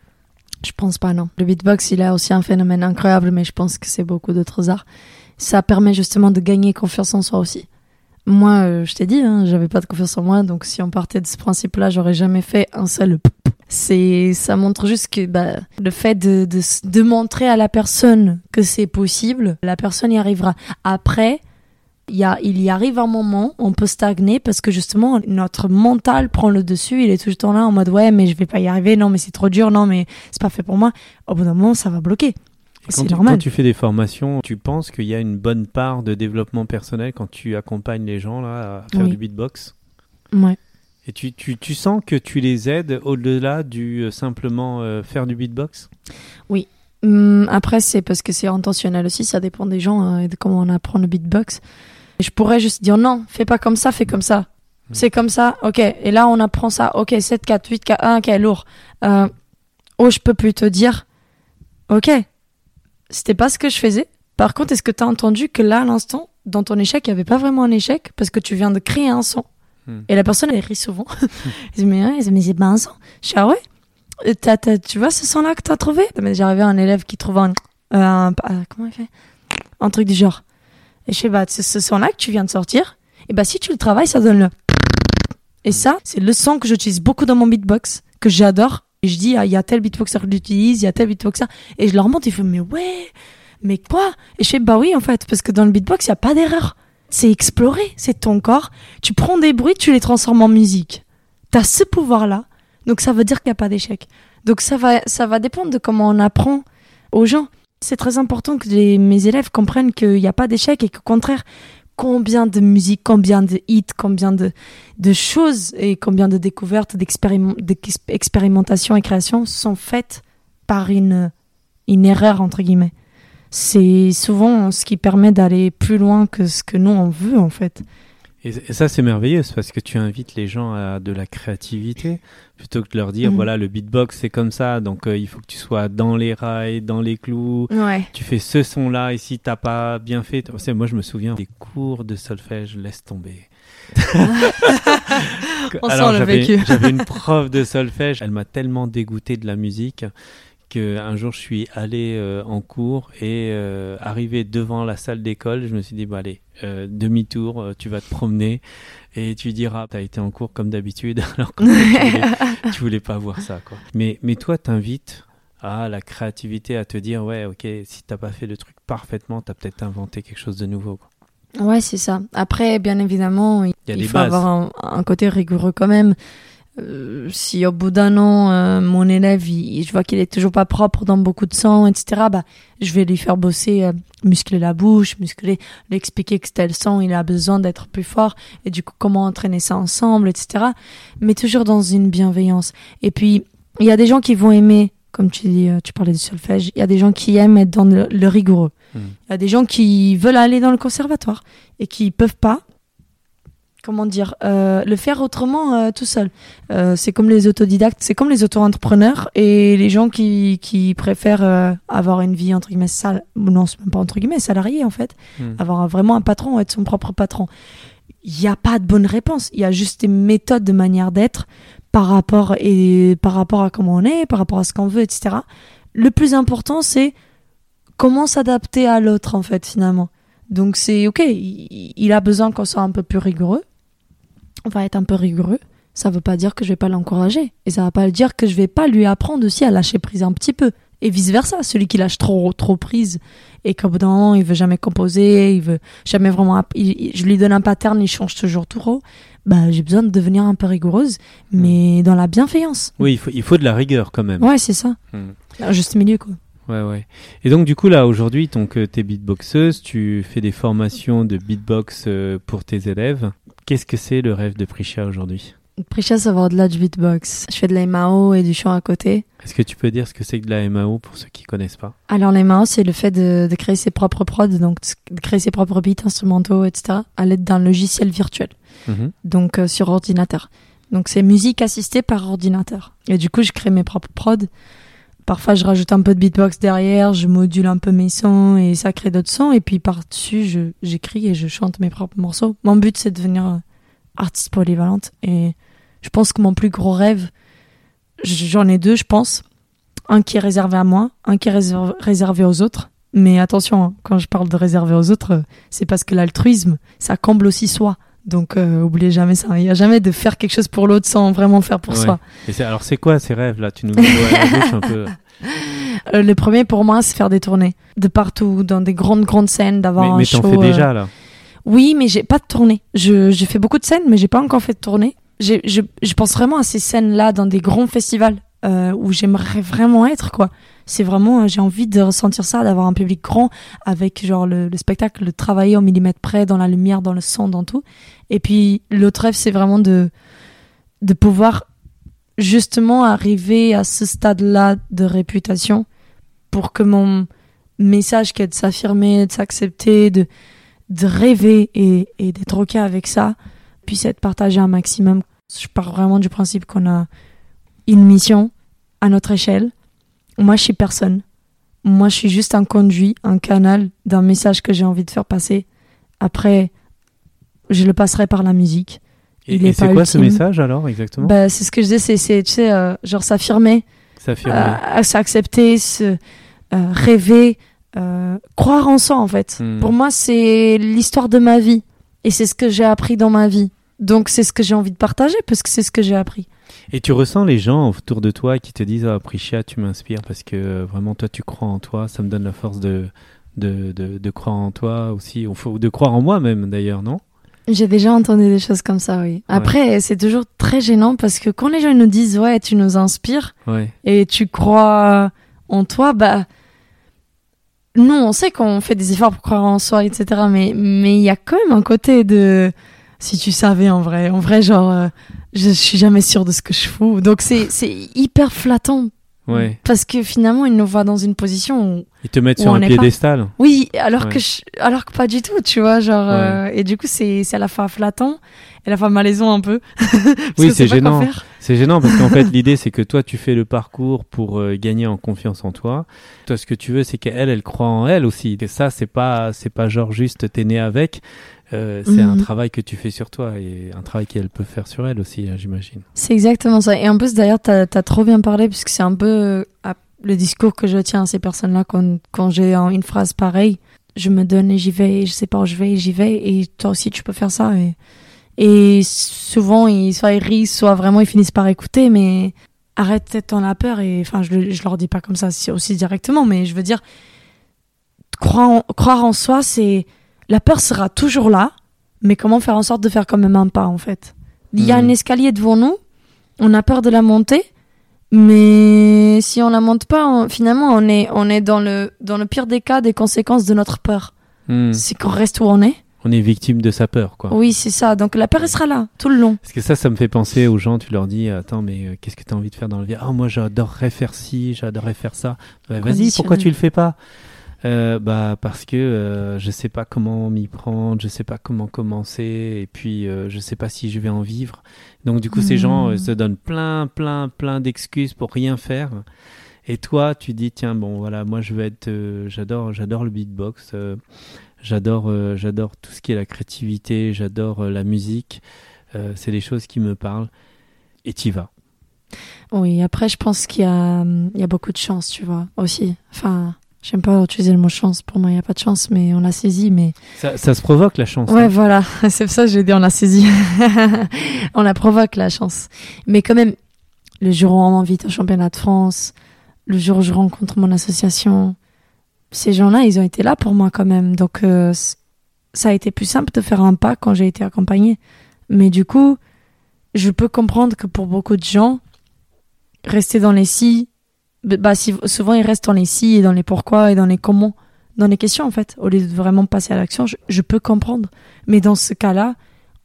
Je pense pas, non. Le beatbox, il a aussi un phénomène incroyable, mais je pense que c'est beaucoup d'autres arts. Ça permet justement de gagner confiance en soi aussi. Moi, euh, je t'ai dit, hein, j'avais pas de confiance en moi, donc si on partait de ce principe-là, j'aurais jamais fait un seul p- p- c'est, ça montre juste que bah, le fait de, de, de montrer à la personne que c'est possible, la personne y arrivera. Après, il y, a, il y arrive un moment, on peut stagner parce que justement, notre mental prend le dessus, il est tout le temps là en mode ouais, mais je vais pas y arriver, non, mais c'est trop dur, non, mais c'est pas fait pour moi. Au bout d'un moment, ça va bloquer. Quand C'est tu, normal. quand tu fais des formations, tu penses qu'il y a une bonne part de développement personnel quand tu accompagnes les gens là, à faire Oui. du beatbox? Ouais. Et tu, tu, tu sens que tu les aides au-delà du euh, simplement euh, faire du beatbox? Hum, après, c'est parce que c'est intentionnel aussi, ça dépend des gens euh, et de comment on apprend le beatbox. Je pourrais juste dire non, fais pas comme ça, fais comme ça. Mm. C'est comme ça, ok. Et là, on apprend ça, ok, sept, quatre, huit, quatre, un, ok, lourd. Euh, oh, je peux plus te dire, ok, c'était pas ce que je faisais. Par contre, est-ce que t'as entendu que là, à l'instant, dans ton échec, il y avait pas vraiment un échec parce que tu viens de créer un son. Mm. Et la personne, elle rit souvent. Elle dit, mais ouais, mais c'est pas un son. Je dis, ah ouais? Euh, t'as, t'as, tu vois ce son-là que t'as trouvé? Mais j'arrivais à un élève qui trouve un, euh, un, euh, comment il fait? Un truc du genre. Et je sais, bah, c'est ce son-là que tu viens de sortir. Et bah, si tu le travailles, ça donne le. Et ça, c'est le son que j'utilise beaucoup dans mon beatbox, que j'adore. Et je dis, ah, il y a tel beatboxer qui l'utilise, il y a tel beatboxer. Et je leur montre, ils font, mais ouais, mais quoi? Et je fais, bah oui, en fait, parce que dans le beatbox, il n'y a pas d'erreur. C'est explorer, c'est ton corps. Tu prends des bruits, tu les transformes en musique. T'as ce pouvoir-là. Donc ça veut dire qu'il n'y a pas d'échec. Donc ça va, ça va dépendre de comment on apprend aux gens. C'est très important que les, mes élèves comprennent qu'il n'y a pas d'échec et qu'au contraire, combien de musique, combien de hits, combien de, de choses et combien de découvertes, d'expériment, d'expérimentations et créations sont faites par une, une erreur, entre guillemets. C'est souvent ce qui permet d'aller plus loin que ce que nous on veut, en fait. Et, et ça, c'est merveilleux, c'est parce que tu invites les gens à de la créativité, plutôt que de leur dire, Mhm. voilà, le beatbox, c'est comme ça, donc euh, il faut que tu sois dans les rails, dans les clous, Ouais. tu fais ce son-là, et si t'as pas bien fait... t- c'est- Moi, je me souviens des cours de solfège, laisse tomber. On Alors, sent le j'avais, vécu. j'avais une prof de solfège, elle m'a tellement dégoûté de la musique qu'un jour, je suis allé euh, en cours et euh, arrivé devant la salle d'école, je me suis dit, bah allez, euh, demi-tour, euh, tu vas te promener et tu diras, t'as été en cours comme d'habitude, alors que tu voulais, tu voulais pas voir ça, quoi. Mais, mais toi, t'invites à la créativité, à te dire, ouais, ok, si t'as pas fait le truc parfaitement, t'as peut-être inventé quelque chose de nouveau, quoi. Ouais, c'est ça. Après, bien évidemment, il, Il y a il des faut bases. avoir un, un côté rigoureux quand même. Euh, si au bout d'un an, euh, mon élève, il, je vois qu'il est toujours pas propre dans beaucoup de sang, et cetera, bah, je vais lui faire bosser, euh, muscler la bouche, muscler, lui expliquer que tel sang, il a besoin d'être plus fort, et du coup, comment entraîner ça ensemble, et cetera. Mais toujours dans une bienveillance. Et puis, il y a des gens qui vont aimer, comme tu dis, euh, tu parlais du solfège, il y a des gens qui aiment être dans le, le rigoureux. Il Mm. y a des gens qui veulent aller dans le conservatoire et qui peuvent pas, comment dire, euh, le faire autrement euh, tout seul. Euh, c'est comme les autodidactes, c'est comme les auto-entrepreneurs et les gens qui, qui préfèrent euh, avoir une vie entre guillemets sale, non, c'est même pas entre guillemets salarié en fait, Mm. avoir un- vraiment un patron, être son propre patron. Il n'y a pas de bonne réponse, il y a juste des méthodes de manière d'être par rapport et par rapport à comment on est, par rapport à ce qu'on veut, et cetera. Le plus important, c'est comment s'adapter à l'autre en fait finalement. Donc c'est ok, il, il a besoin qu'on soit un peu plus rigoureux. On va être un peu rigoureux. Ça veut pas dire que je vais pas l'encourager et ça va pas dire que je vais pas lui apprendre aussi à lâcher prise un petit peu et vice versa. Celui qui lâche trop trop prise et qu'au bout d'un moment il veut jamais composer, il veut jamais vraiment, app- il- il- je lui donne un pattern, il change toujours tout haut. Bah j'ai besoin de devenir un peu rigoureuse, mais dans la bienveillance. Oui, il faut, il faut de la rigueur quand même. Ouais c'est ça. Mm. Un juste milieu quoi. Ouais, ouais. Et donc, du coup, là, aujourd'hui, donc, euh, t'es beatboxeuse, tu fais des formations de beatbox euh, pour tes élèves. Qu'est-ce que c'est le rêve de Prisha aujourd'hui? Prisha, ça va au-delà du beatbox. Je fais de la M A O et du chant à côté. Est-ce que tu peux dire ce que c'est que de la M A O pour ceux qui connaissent pas? Alors, la M A O, c'est le fait de, de créer ses propres prods, donc de créer ses propres beats instrumentaux, et cetera, à l'aide d'un logiciel virtuel, Mm-hmm. donc euh, sur ordinateur. Donc, c'est musique assistée par ordinateur. Et du coup, je crée mes propres prods. Parfois, je rajoute un peu de beatbox derrière, je module un peu mes sons et ça crée d'autres sons. Et puis, par-dessus, je, j'écris et je chante mes propres morceaux. Mon but, c'est de devenir euh, artiste polyvalente. Et je pense que mon plus gros rêve, j'en ai deux, je pense. Un qui est réservé à moi, un qui est réservé, réservé aux autres. Mais attention, hein, quand je parle de réservé aux autres, euh, c'est parce que l'altruisme, ça comble aussi soi. Donc, euh, oubliez jamais ça. Il n'y a jamais de faire quelque chose pour l'autre sans vraiment faire pour Ouais. soi. Et c'est, alors, c'est quoi ces rêves là? Tu nous mets à la bouche un peu. Euh, le premier pour moi, c'est faire des tournées de partout, dans des grandes, grandes scènes, d'avoir Mais, un mais show. t'en fais euh, déjà là. Oui, mais j'ai pas de tournée. Je, j'ai fait beaucoup de scènes, mais j'ai pas encore fait de tournée. J'ai, je, je pense vraiment à ces scènes-là dans des grands festivals euh, où j'aimerais vraiment être, quoi. C'est vraiment, euh, j'ai envie de ressentir ça, d'avoir un public grand avec genre le, le spectacle, de travailler au millimètre près, dans la lumière, dans le son, dans tout. Et puis l'autre rêve, c'est vraiment de de pouvoir justement arriver à ce stade-là de réputation pour que mon message qui est de s'affirmer, de s'accepter, de de rêver et, et d'être ok avec ça puisse être partagé un maximum. Je pars vraiment du principe qu'on a une mission à notre échelle. Moi, je suis personne. Moi, je suis juste un conduit, un canal d'un message que j'ai envie de faire passer. Après, je le passerai par la musique. Et, Il et est c'est pas quoi ce ultime. message alors exactement? Bah, c'est ce que je disais, c'est, c'est tu sais, euh, genre s'affirmer, S'affirmer. euh, s'accepter, se, euh, rêver, euh, croire en soi, en fait. Hmm. Pour moi, c'est l'histoire de ma vie. Et c'est ce que j'ai appris dans ma vie. Donc, c'est ce que j'ai envie de partager parce que c'est ce que j'ai appris. Et tu ressens les gens autour de toi qui te disent ah, Prisha, tu m'inspires parce que euh, vraiment toi tu crois en toi, ça me donne la force de, de, de, de croire en toi aussi, ou faut- de croire en moi même d'ailleurs, non? J'ai déjà entendu des choses comme ça, oui. Après, c'est toujours très gênant parce que quand les gens nous disent ouais, tu nous inspires Ouais. et tu crois en toi, bah nous on sait qu'on fait des efforts pour croire en soi, et cetera. Mais mais il y a quand même un côté de si tu savais en vrai, en vrai genre euh, je suis jamais sûre de ce que je fous. Donc c'est c'est hyper flattant Ouais. parce que finalement ils nous voient dans une position où Ils te mettent Où sur on un n'est piédestal. oui, alors Ouais. que je, alors que pas du tout, tu vois, genre euh, et du coup c'est c'est à la fois flattant et à la fois malaisant un peu. Parce Oui, que c'est pas quoi gênant. faire. C'est gênant parce qu'en fait l'idée c'est que toi tu fais le parcours pour euh, gagner en confiance en toi. Toi ce que tu veux c'est qu'elle elle croit en elle aussi. Et ça c'est pas c'est pas genre juste t'es né avec. Euh, c'est Mhm. un travail que tu fais sur toi et un travail qu'elle peut faire sur elle aussi, hein, j'imagine. C'est exactement ça. Et en plus d'ailleurs t'as t'as trop bien parlé puisque c'est un peu euh, à- le discours que je tiens à ces personnes-là quand quand j'ai un- une phrase pareille. Je me donne et j'y vais. Et je sais pas où je vais et j'y vais. Et toi aussi tu peux faire ça. Et et souvent ils soit ils rient, soit vraiment ils finissent par écouter, mais arrête peut-être t'en as peur. Et enfin je le- je leur dis pas comme ça si- aussi directement, mais je veux dire croire en, croire en soi, c'est la peur sera toujours là, mais comment faire en sorte de faire quand même un pas en fait. Il y a Mhm. un escalier devant nous, on a peur de la monter, mais si on la monte pas, on- finalement on est on est dans le dans le pire des cas des conséquences de notre peur. Hmm. C'est qu'on reste où on est. On est victime de sa peur, quoi. Oui, c'est ça. Donc la peur elle sera là tout le long. Parce que ça, ça me fait penser aux gens, tu leur dis, attends, mais euh, qu'est-ce que tu as envie de faire dans la vie? Ah, moi, j'adorerais faire ci, j'adorerais faire ça. Bah, vas-y, pourquoi tu le fais pas? Euh, bah, parce que euh, je sais pas comment m'y prendre, je sais pas comment commencer, et puis euh, je sais pas si je vais en vivre. Donc, du coup, ces Hmm. gens euh, se donnent plein, plein, plein d'excuses pour rien faire. Et toi, tu dis, tiens, bon, voilà, moi, je veux être, euh, j'adore, j'adore le beatbox, euh, j'adore, euh, j'adore tout ce qui est la créativité, j'adore euh, la musique. Euh, c'est des choses qui me parlent. Et t'y vas. Oui, après je pense qu'il y a il y a beaucoup de chance, tu vois, aussi. Enfin, j'aime pas utiliser le mot chance. Pour moi, il y a pas de chance, mais on l'a saisi. Mais Ça, ça se provoque, la chance. ouais, hein. voilà. C'est pour ça que j'ai dit on l'a saisi. On la provoque la chance. Mais quand même, le jour où on m'invite au championnat de France, le jour où je rencontre mon association, ces gens-là, ils ont été là pour moi quand même. Donc euh, c- ça a été plus simple de faire un pas quand j'ai été accompagnée. Mais du coup, je peux comprendre que pour beaucoup de gens, rester dans les si, bah, si, souvent ils restent dans les si et dans les pourquoi et dans les comment, dans les questions en fait, au lieu de vraiment passer à l'action. Je, je peux comprendre. Mais dans ce cas-là,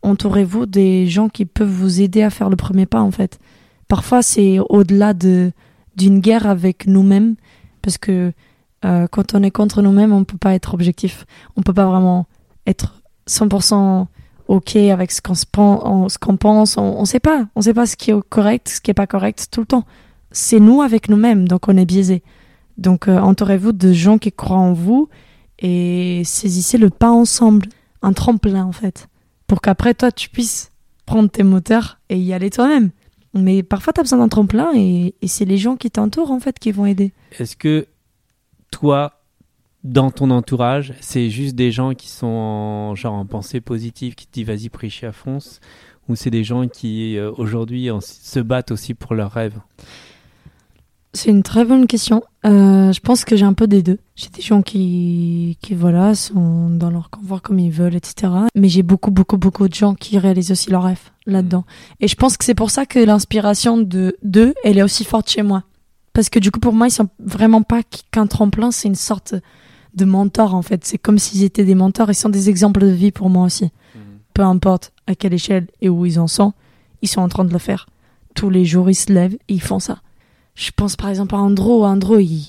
entourez-vous des gens qui peuvent vous aider à faire le premier pas, en fait. Parfois, c'est au-delà de, d'une guerre avec nous-mêmes, parce que euh, quand on est contre nous-mêmes, on ne peut pas être objectif. On ne peut pas vraiment être cent pour cent OK avec ce qu'on, se pen- ce qu'on pense. On ne sait pas. On ne sait pas ce qui est correct, ce qui n'est pas correct tout le temps. C'est nous avec nous-mêmes, donc on est biaisé. Donc, euh, entourez-vous de gens qui croient en vous et saisissez le pas ensemble. Un tremplin, en fait, pour qu'après, toi, tu puisses prendre tes moteurs et y aller toi-même. Mais parfois, tu as besoin d'un tremplin et, et c'est les gens qui t'entourent, en fait, qui vont aider. Est-ce que toi, dans ton entourage, c'est juste des gens qui sont en, genre en pensée positive, qui te disent vas-y, prêcher à fond, ou c'est des gens qui, euh, aujourd'hui, en, se battent aussi pour leurs rêves? C'est une très bonne question. Euh, je pense que j'ai un peu des deux. J'ai des gens qui, qui voilà, sont dans leur confort comme ils veulent, et cetera. Mais j'ai beaucoup, beaucoup, beaucoup de gens qui réalisent aussi leurs rêves là-dedans. Et je pense que c'est pour ça que l'inspiration de d'eux, elle est aussi forte chez moi. Parce que du coup, pour moi, ils sont vraiment pas qu'un tremplin, c'est une sorte de mentor, en fait. C'est comme s'ils étaient des mentors. Ils sont des exemples de vie pour moi aussi. Mmh. Peu importe à quelle échelle et où ils en sont, ils sont en train de le faire. Tous les jours, ils se lèvent et ils font ça. Je pense par exemple à Andro. Andro, il...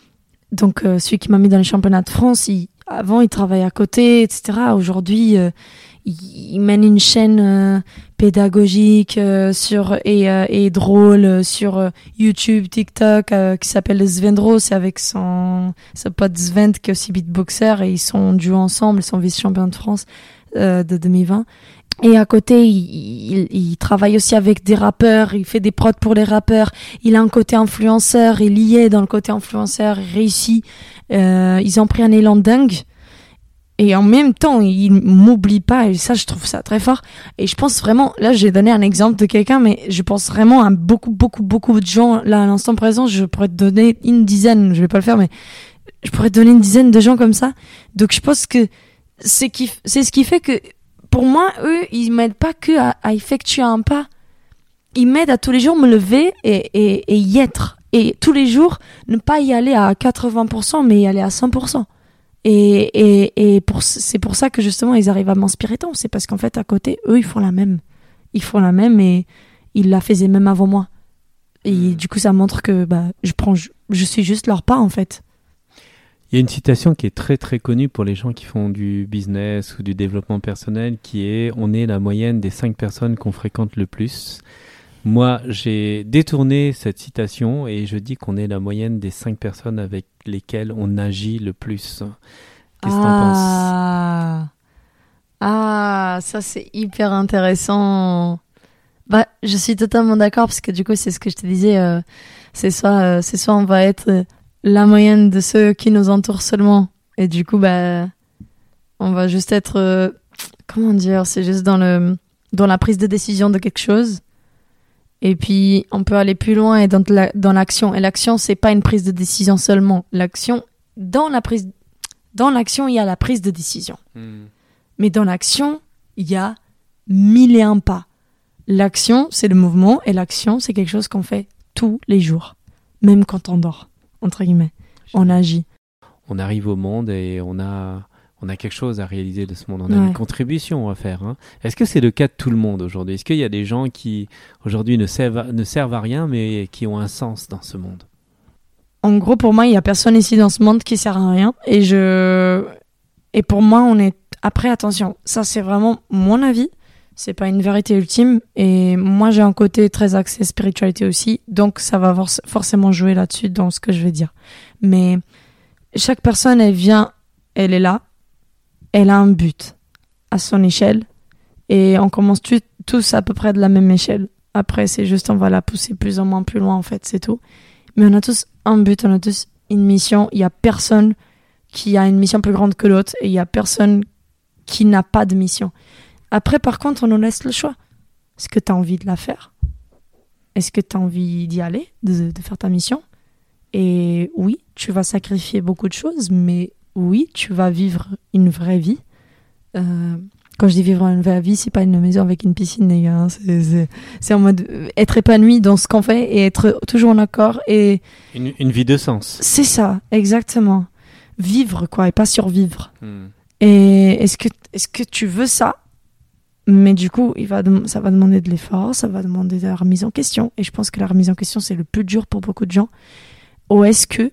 donc euh, celui qui m'a mis dans les championnats de France, il... avant il travaillait à côté, et cetera. Aujourd'hui, euh, il... il mène une chaîne euh, pédagogique euh, sur et, euh, et drôle euh, sur euh, YouTube, TikTok, euh, qui s'appelle Svendro. C'est avec son, son pote Svend qui est aussi beatboxer et ils sont duo ensemble. Ils sont vice-champions de France euh, de deux mille vingt. Et à côté, il, il, il travaille aussi avec des rappeurs, il fait des prods pour les rappeurs, il a un côté influenceur, il y est dans le côté influenceur, il réussit, euh, ils ont pris un élan dingue, et en même temps, il m'oublie pas, et ça, je trouve ça très fort, et je pense vraiment, là, j'ai donné un exemple de quelqu'un, mais je pense vraiment à beaucoup, beaucoup, beaucoup de gens, là, à l'instant présent, je pourrais te donner une dizaine, je vais pas le faire, mais je pourrais te donner une dizaine de gens comme ça, donc je pense que c'est, qui, c'est ce qui fait que pour moi, eux, ils m'aident pas que à, à effectuer un pas. Ils m'aident à tous les jours me lever et, et, et y être. Et tous les jours, ne pas y aller à quatre-vingts pour cent, mais y aller à cent pour cent. Et, et, et pour, c'est pour ça que justement, ils arrivent à m'inspirer tant. C'est parce qu'en fait, à côté, eux, ils font la même. Ils font la même et ils la faisaient même avant moi. Et du coup, ça montre que bah, je, prends, je, je suis juste leur pas, en fait. Il y a une citation qui est très très connue pour les gens qui font du business ou du développement personnel qui est « On est la moyenne des cinq personnes qu'on fréquente le plus ». Moi, j'ai détourné cette citation et je dis qu'on est la moyenne des cinq personnes avec lesquelles on agit le plus. Qu'est-ce que ah. t'en penses ? Ah, ça c'est hyper intéressant. Bah, je suis totalement d'accord parce que du coup, c'est ce que je te disais. Euh, c'est soit, euh, c'est soit on va être... Euh, la moyenne de ceux qui nous entourent seulement. Et du coup, bah, on va juste être... Euh, comment dire ? C'est juste dans, le, dans la prise de décision de quelque chose. Et puis, on peut aller plus loin et dans, la, dans l'action. Et l'action, c'est pas une prise de décision seulement. L'action, dans, la prise, dans l'action, il y a la prise de décision. Mmh. Mais dans l'action, il y a mille et un pas. L'action, c'est le mouvement. Et l'action, c'est quelque chose qu'on fait tous les jours. Même quand on dort. Entre guillemets, on agit. On arrive au monde et on a, on a quelque chose à réaliser de ce monde. On a ouais. une contribution à faire. Hein. Est-ce que c'est le cas de tout le monde aujourd'hui ? Est-ce qu'il y a des gens qui, aujourd'hui, ne servent, ne servent à rien, mais qui ont un sens dans ce monde ? En gros, pour moi, il n'y a personne ici dans ce monde qui sert à rien. Et, je... et pour moi, on est... Après, attention, ça, c'est vraiment mon avis. C'est pas une vérité ultime. Et moi, j'ai un côté très axé spiritualité aussi. Donc, ça va for- forcément jouer là-dessus dans ce que je vais dire. Mais chaque personne, elle vient, elle est là. Elle a un but à son échelle. Et on commence t- tous à peu près de la même échelle. Après, c'est juste, on va la pousser plus ou moins plus loin, en fait, c'est tout. Mais on a tous un but, on a tous une mission. Il y a personne qui a une mission plus grande que l'autre. Et il y a personne qui n'a pas de mission. Après, par contre, on nous laisse le choix. Est-ce que tu as envie de la faire ? Est-ce que tu as envie d'y aller, de, de faire ta mission ? Et oui, tu vas sacrifier beaucoup de choses, mais oui, tu vas vivre une vraie vie. Euh, quand je dis vivre une vraie vie, c'est pas une maison avec une piscine, les gars. Hein. C'est, c'est, c'est en mode être épanoui dans ce qu'on fait et être toujours en accord. Et une, une vie de sens. C'est ça, exactement. Vivre, quoi, et pas survivre. Hmm. Et est-ce que, est-ce que tu veux ça ? Mais du coup, il va dem- ça va demander de l'effort, ça va demander de la remise en question. Et je pense que la remise en question, c'est le plus dur pour beaucoup de gens. Ou est-ce que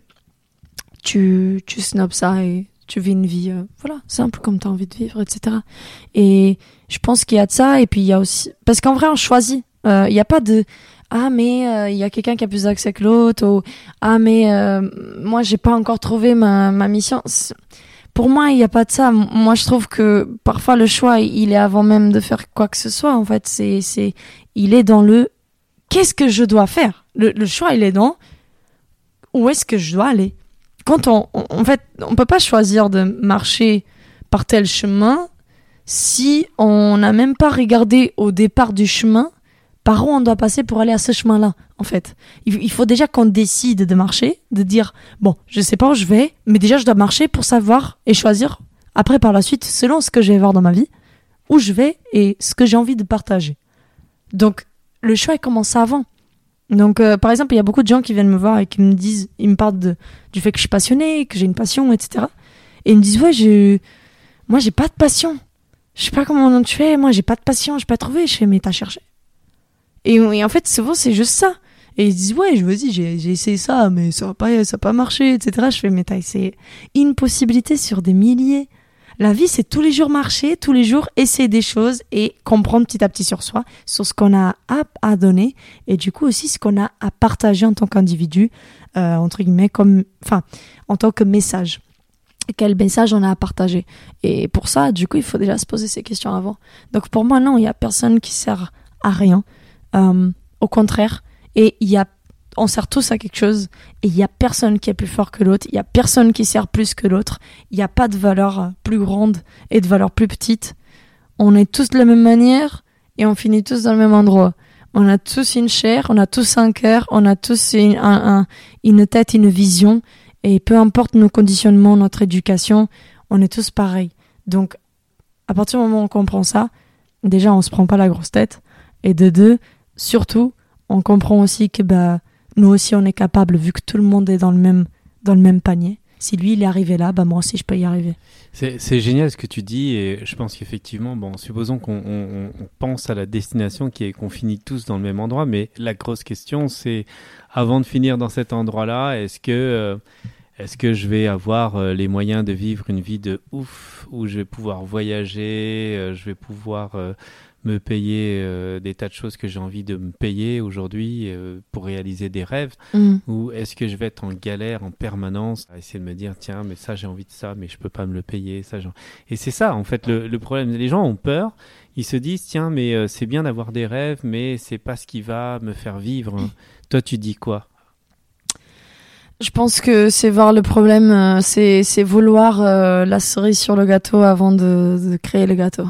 tu, tu snobs ça et tu vis une vie euh, voilà, simple comme tu as envie de vivre, et cetera. Et je pense qu'il y a de ça. Et puis il y a aussi... Parce qu'en vrai, on choisit. Euh, il n'y a pas de... Ah, mais euh, il y a quelqu'un qui a plus d'accès que l'autre. Ou ah, mais euh, moi, j'ai pas encore trouvé ma, ma mission. C'est... Pour moi, il n'y a pas de ça. Moi, je trouve que parfois, le choix, il est avant même de faire quoi que ce soit. En fait, c'est, c'est, il est dans le qu'est-ce que je dois faire. Le, le choix, il est dans où est-ce que je dois aller. Quand on, on, en fait, on peut pas choisir de marcher par tel chemin si on n'a même pas regardé au départ du chemin par où on doit passer pour aller à ce chemin-là, en fait. Il, il faut déjà qu'on décide de marcher, de dire, bon, je sais pas où je vais, mais déjà je dois marcher pour savoir et choisir, après par la suite, selon ce que je vais voir dans ma vie, où je vais et ce que j'ai envie de partager. Donc, le choix, il commence avant. Donc, euh, par exemple, il y a beaucoup de gens qui viennent me voir et qui me disent, ils me parlent de, du fait que je suis passionnée, que j'ai une passion, et cetera. Et ils me disent, ouais, je, moi, j'ai pas de passion. Je sais pas comment tu fais, moi, j'ai pas de passion, j'ai pas trouvé. Je fais, mais t'as cherché. Et, et en fait, souvent, c'est juste ça. Et ils disent, ouais, je vas-y, j'ai, j'ai essayé ça, mais ça n'a pas, ça a pas marché, et cetera. Je fais, mais t'as essayé une possibilité sur des milliers. La vie, c'est tous les jours marcher, tous les jours essayer des choses et comprendre petit à petit sur soi, sur ce qu'on a à, à donner et du coup aussi ce qu'on a à partager en tant qu'individu, euh, entre guillemets, comme, enfin, en tant que message. Quel message on a à partager. Et pour ça, du coup, il faut déjà se poser ces questions avant. Donc pour moi, non, il n'y a personne qui sert à rien. Euh, au contraire, et il y a, on sert tous à quelque chose, et il y a personne qui est plus fort que l'autre, il y a personne qui sert plus que l'autre, il n'y a pas de valeur plus grande et de valeur plus petite. On est tous de la même manière et on finit tous dans le même endroit. On a tous une chair, on a tous un cœur, on a tous une, un, un, une tête, une vision, et peu importe nos conditionnements, notre éducation, on est tous pareils. Donc, à partir du moment où on comprend ça, déjà, on se prend pas la grosse tête, et de deux, surtout, on comprend aussi que bah, nous aussi, on est capable, vu que tout le monde est dans le même, dans le même panier. Si lui, il est arrivé là, bah, moi aussi, je peux y arriver. C'est, c'est génial ce que tu dis, et je pense qu'effectivement, bon, supposons qu'on on, on pense à la destination qui est qu'on finit tous dans le même endroit, mais la grosse question, c'est, avant de finir dans cet endroit-là, est-ce que, euh, est-ce que je vais avoir euh, les moyens de vivre une vie de ouf, où je vais pouvoir voyager, euh, je vais pouvoir... Euh, me payer euh, des tas de choses que j'ai envie de me payer aujourd'hui euh, pour réaliser des rêves, mmh. ou est-ce que je vais être en galère en permanence à essayer de me dire tiens mais ça j'ai envie de ça mais je peux pas me le payer ça genre... et c'est ça en fait le, le problème, les gens ont peur, ils se disent tiens mais euh, c'est bien d'avoir des rêves mais c'est pas ce qui va me faire vivre, hein. Toi tu dis quoi? Je pense que c'est voir le problème, euh, c'est, c'est vouloir euh, la cerise sur le gâteau avant de, de créer le gâteau.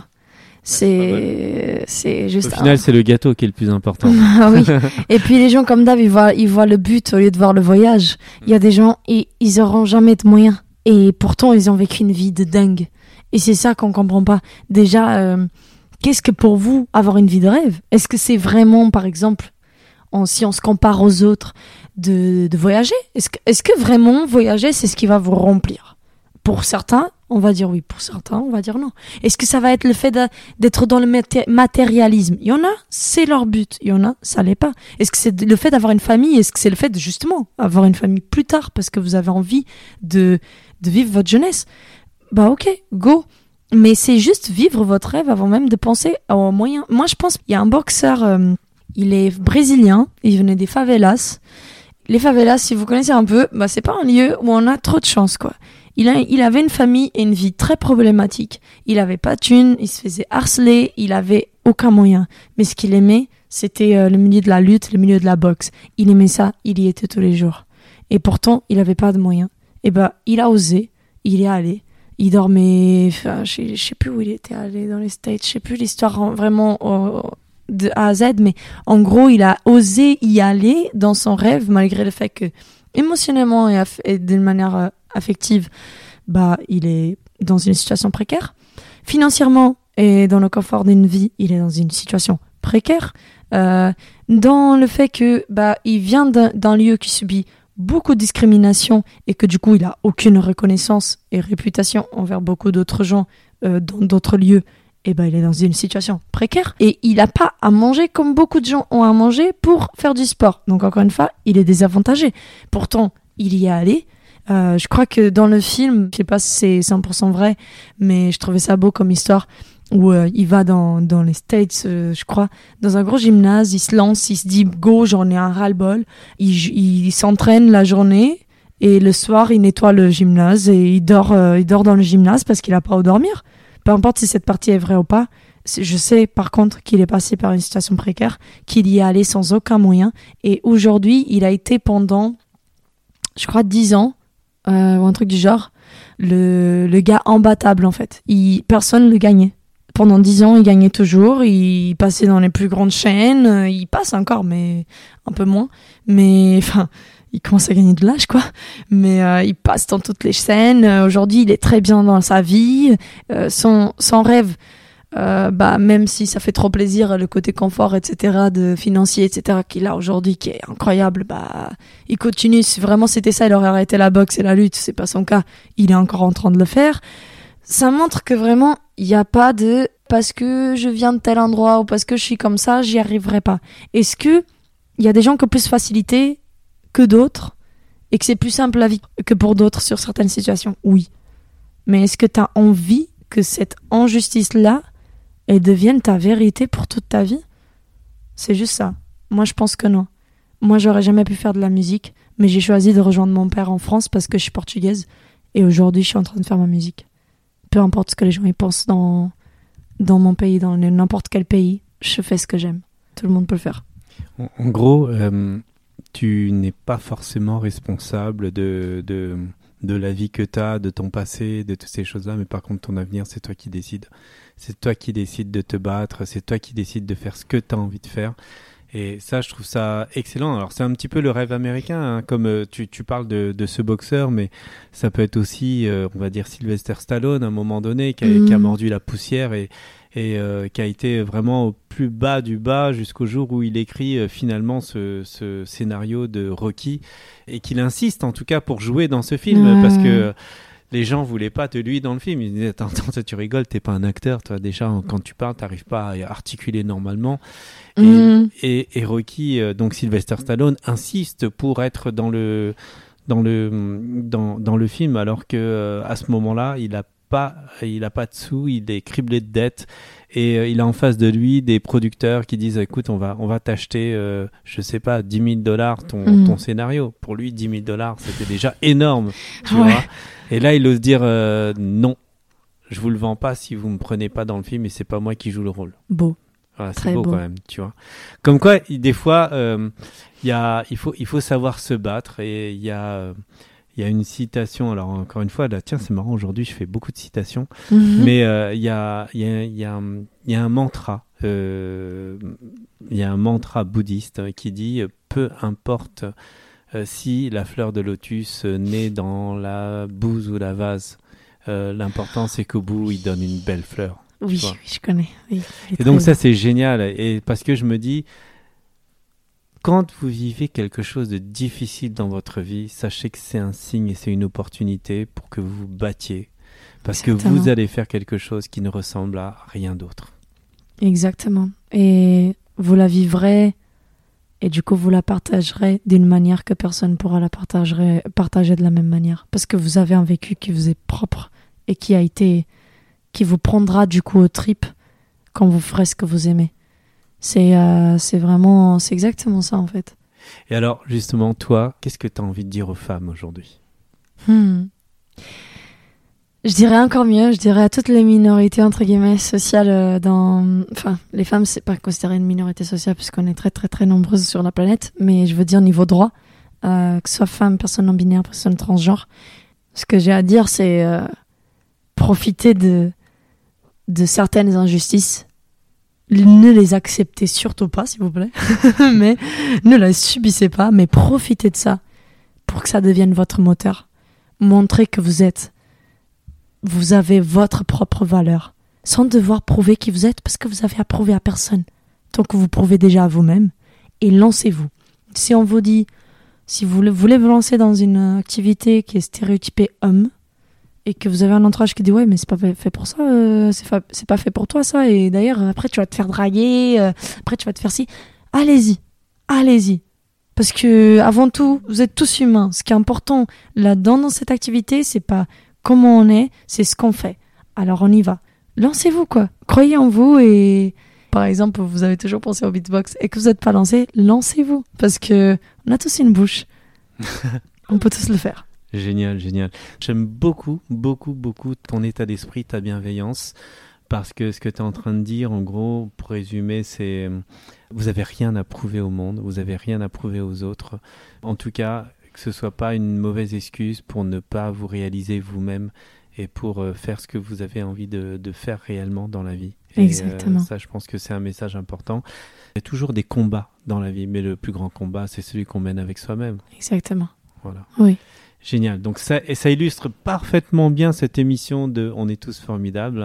C'est, c'est juste. Au final, un... c'est le gâteau qui est le plus important. Ah oui. Et puis les gens comme Dave, ils voient, ils voient le but au lieu de voir le voyage. Il y a des gens, et ils auront jamais de moyens. Et pourtant, ils ont vécu une vie de dingue. Et c'est ça qu'on comprend pas. Déjà, euh, qu'est-ce que pour vous avoir une vie de rêve? Est-ce que c'est vraiment, par exemple, en, si on se compare aux autres, de, de voyager? Est-ce que, est-ce que vraiment voyager, c'est ce qui va vous remplir? Pour certains, on va dire oui. Pour certains, on va dire non. Est-ce que ça va être le fait de, d'être dans le maté- matérialisme? Il y en a, c'est leur but. Il y en a, ça l'est pas. Est-ce que c'est le fait d'avoir une famille? Est-ce que c'est le fait de justement avoir une famille plus tard parce que vous avez envie de, de vivre votre jeunesse? Bah ok, go. Mais c'est juste vivre votre rêve avant même de penser aux moyens. Moi, je pense qu'il y a un boxeur, euh, il est brésilien, il venait des favelas. Les favelas, si vous connaissez un peu, bah c'est pas un lieu où on a trop de chance, quoi. Il, a, il avait une famille et une vie très problématique. Il avait pas de thunes, il se faisait harceler, il avait aucun moyen. Mais ce qu'il aimait, c'était euh, le milieu de la lutte, le milieu de la boxe. Il aimait ça, il y était tous les jours. Et pourtant, il avait pas de moyens. Et ben, il a osé, il est allé. Il dormait, enfin, je, je sais plus où il était allé dans les States, je sais plus l'histoire vraiment euh, de A à Z, mais en gros, il a osé y aller dans son rêve, malgré le fait que, émotionnellement et, aff- et d'une manière euh, affective, bah, il est dans une situation précaire. Financièrement et dans le confort d'une vie, il est dans une situation précaire. Euh, dans le fait que, bah, il vient d'un, d'un lieu qui subit beaucoup de discrimination et que du coup, il a aucune reconnaissance et réputation envers beaucoup d'autres gens euh, dans d'autres lieux eh ben, il est dans une situation précaire et il n'a pas à manger comme beaucoup de gens ont à manger pour faire du sport. Donc encore une fois, il est désavantagé. Pourtant, il y est allé. Euh, je crois que dans le film, je sais pas si c'est cent pour cent vrai, mais je trouvais ça beau comme histoire, où euh, il va dans, dans les States, euh, je crois, dans un gros gymnase, il se lance, il se dit « Go, j'en ai un ras-le-bol ». Il, il s'entraîne la journée et le soir, il nettoie le gymnase et il dort, euh, il dort dans le gymnase parce qu'il n'a pas où dormir. Peu importe si cette partie est vraie ou pas, je sais par contre qu'il est passé par une situation précaire, qu'il y est allé sans aucun moyen. Et aujourd'hui, il a été pendant, je crois, dix ans, euh, ou un truc du genre, le, le gars imbattable en fait. Il, personne ne le gagnait. Pendant dix ans, il gagnait toujours, il passait dans les plus grandes chaînes, il passe encore, mais un peu moins. Mais enfin... il commence à gagner de l'âge, quoi. Mais euh, il passe dans toutes les scènes. Euh, aujourd'hui, il est très bien dans sa vie. Euh, son, son rêve, euh, bah, même si ça fait trop plaisir, le côté confort, et cetera, de financier, et cetera, qu'il a aujourd'hui, qui est incroyable, bah, il continue. Si vraiment c'était ça, il aurait arrêté la boxe et la lutte. C'est pas son cas. Il est encore en train de le faire. Ça montre que vraiment, il n'y a pas de parce que je viens de tel endroit ou parce que je suis comme ça, j'y arriverai pas. Est-ce que il y a des gens qui ont plus facilité que d'autres, et que c'est plus simple la vie que pour d'autres sur certaines situations? Oui. Mais est-ce que tu as envie que cette injustice-là, elle devienne ta vérité pour toute ta vie? C'est juste ça. Moi, je pense que non. Moi, j'aurais jamais pu faire de la musique, mais j'ai choisi de rejoindre mon père en France parce que je suis portugaise, et aujourd'hui, je suis en train de faire ma musique. Peu importe ce que les gens y pensent dans, dans mon pays, dans n'importe quel pays, je fais ce que j'aime. Tout le monde peut le faire. En, en gros... Euh... tu n'es pas forcément responsable de, de, de la vie que tu as, de ton passé, de toutes ces choses-là, mais par contre, ton avenir, c'est toi qui décides. C'est toi qui décides de te battre, c'est toi qui décides de faire ce que tu as envie de faire. Et ça, je trouve ça excellent. Alors, c'est un petit peu le rêve américain, hein, comme euh, tu, tu parles de, de ce boxeur, mais ça peut être aussi, euh, on va dire, Sylvester Stallone, à un moment donné, qui a, mmh. qui a mordu la poussière et, et euh, qui a été vraiment au plus bas du bas jusqu'au jour où il écrit euh, finalement ce, ce scénario de Rocky et qu'il insiste, en tout cas, pour jouer dans ce film, mmh. parce que... Euh, les gens voulaient pas de lui dans le film. Ils disaient, attends, attends, tu rigoles, t'es pas un acteur, toi. Déjà, quand tu parles, t'arrives pas à articuler normalement. Et, mmh. et, et Rocky, euh, donc Sylvester Stallone, insiste pour être dans le, dans le, dans, dans le film, alors que, euh, à ce moment-là, il a pas, il a pas de sous, il est criblé de dettes. Et euh, il a en face de lui des producteurs qui disent, écoute, on va, on va t'acheter, euh, je sais pas, dix mille dollars ton, mmh. ton scénario. Pour lui, dix mille dollars, c'était déjà énorme, tu ouais. vois. Et là, il ose dire euh, non, je vous le vends pas si vous me prenez pas dans le film et c'est pas moi qui joue le rôle. Beau. Voilà, c'est Très beau, beau quand même, tu vois. Comme quoi, il, des fois, euh, y a, il faut, il faut savoir se battre et il y a, euh, il y a une citation. Alors encore une fois, là, tiens, c'est marrant. Aujourd'hui, je fais beaucoup de citations, mm-hmm. mais il euh, y a, il y a, il y a, il y a un mantra. Il euh, y a un mantra bouddhiste qui dit peu importe. Euh, si la fleur de lotus euh, naît dans la bouse ou la vase, euh, l'important c'est qu'au bout il donne une belle fleur. Oui, oui, je connais. Oui, et donc ça c'est génial, et parce que je me dis, quand vous vivez quelque chose de difficile dans votre vie, sachez que c'est un signe et c'est une opportunité pour que vous vous battiez, parce Exactement. que vous allez faire quelque chose qui ne ressemble à rien d'autre. Exactement. Et vous la vivrez. Et du coup, vous la partagerez d'une manière que personne ne pourra la partager, partager de la même manière. Parce que vous avez un vécu qui vous est propre et qui a été, qui vous prendra du coup aux tripes quand vous ferez ce que vous aimez. C'est, euh, c'est vraiment, c'est exactement ça en fait. Et alors, justement, toi, qu'est-ce que tu as envie de dire aux femmes aujourd'hui ? hmm. Je dirais encore mieux, je dirais à toutes les minorités entre guillemets sociales euh, dans... Enfin, les femmes, c'est pas considéré une minorité sociale puisqu'on est très très très nombreuses sur la planète, mais je veux dire niveau droit, euh, que ce soit femme, personne non binaire, personne transgenre. Ce que j'ai à dire, c'est euh, profiter de, de certaines injustices. Ne les acceptez surtout pas, s'il vous plaît, mais ne les subissez pas, mais profitez de ça pour que ça devienne votre moteur. Montrez que vous êtes... Vous avez votre propre valeur, sans devoir prouver qui vous êtes, parce que vous avez à prouver à personne. Tant que vous prouvez déjà à vous-même, et lancez-vous. Si on vous dit, si vous voulez vous lancer dans une activité qui est stéréotypée homme, et que vous avez un entourage qui dit ouais mais c'est pas fait pour ça, euh, c'est, fa- c'est pas fait pour toi ça, et d'ailleurs après tu vas te faire draguer, euh, après tu vas te faire ci, allez-y, allez-y. Parce que avant tout, vous êtes tous humains. Ce qui est important là-dedans dans cette activité, c'est pas comment on est, c'est ce qu'on fait. Alors on y va. Lancez-vous quoi. Croyez en vous et par exemple, vous avez toujours pensé au beatbox et que vous n'êtes pas lancé, lancez-vous parce que on a tous une bouche. On peut tous le faire. Génial, génial. J'aime beaucoup, beaucoup, beaucoup ton état d'esprit, ta bienveillance, parce que ce que tu es en train de dire, en gros, pour résumer, c'est vous n'avez rien à prouver au monde, vous n'avez rien à prouver aux autres. En tout cas, que ce ne soit pas une mauvaise excuse pour ne pas vous réaliser vous-même et pour euh, faire ce que vous avez envie de, de faire réellement dans la vie. Et, Exactement. Euh, ça, je pense que c'est un message important. Il y a toujours des combats dans la vie, mais le plus grand combat, c'est celui qu'on mène avec soi-même. Exactement. Voilà. Oui. Génial. Donc ça, et ça illustre parfaitement bien cette émission de On est tous formidables.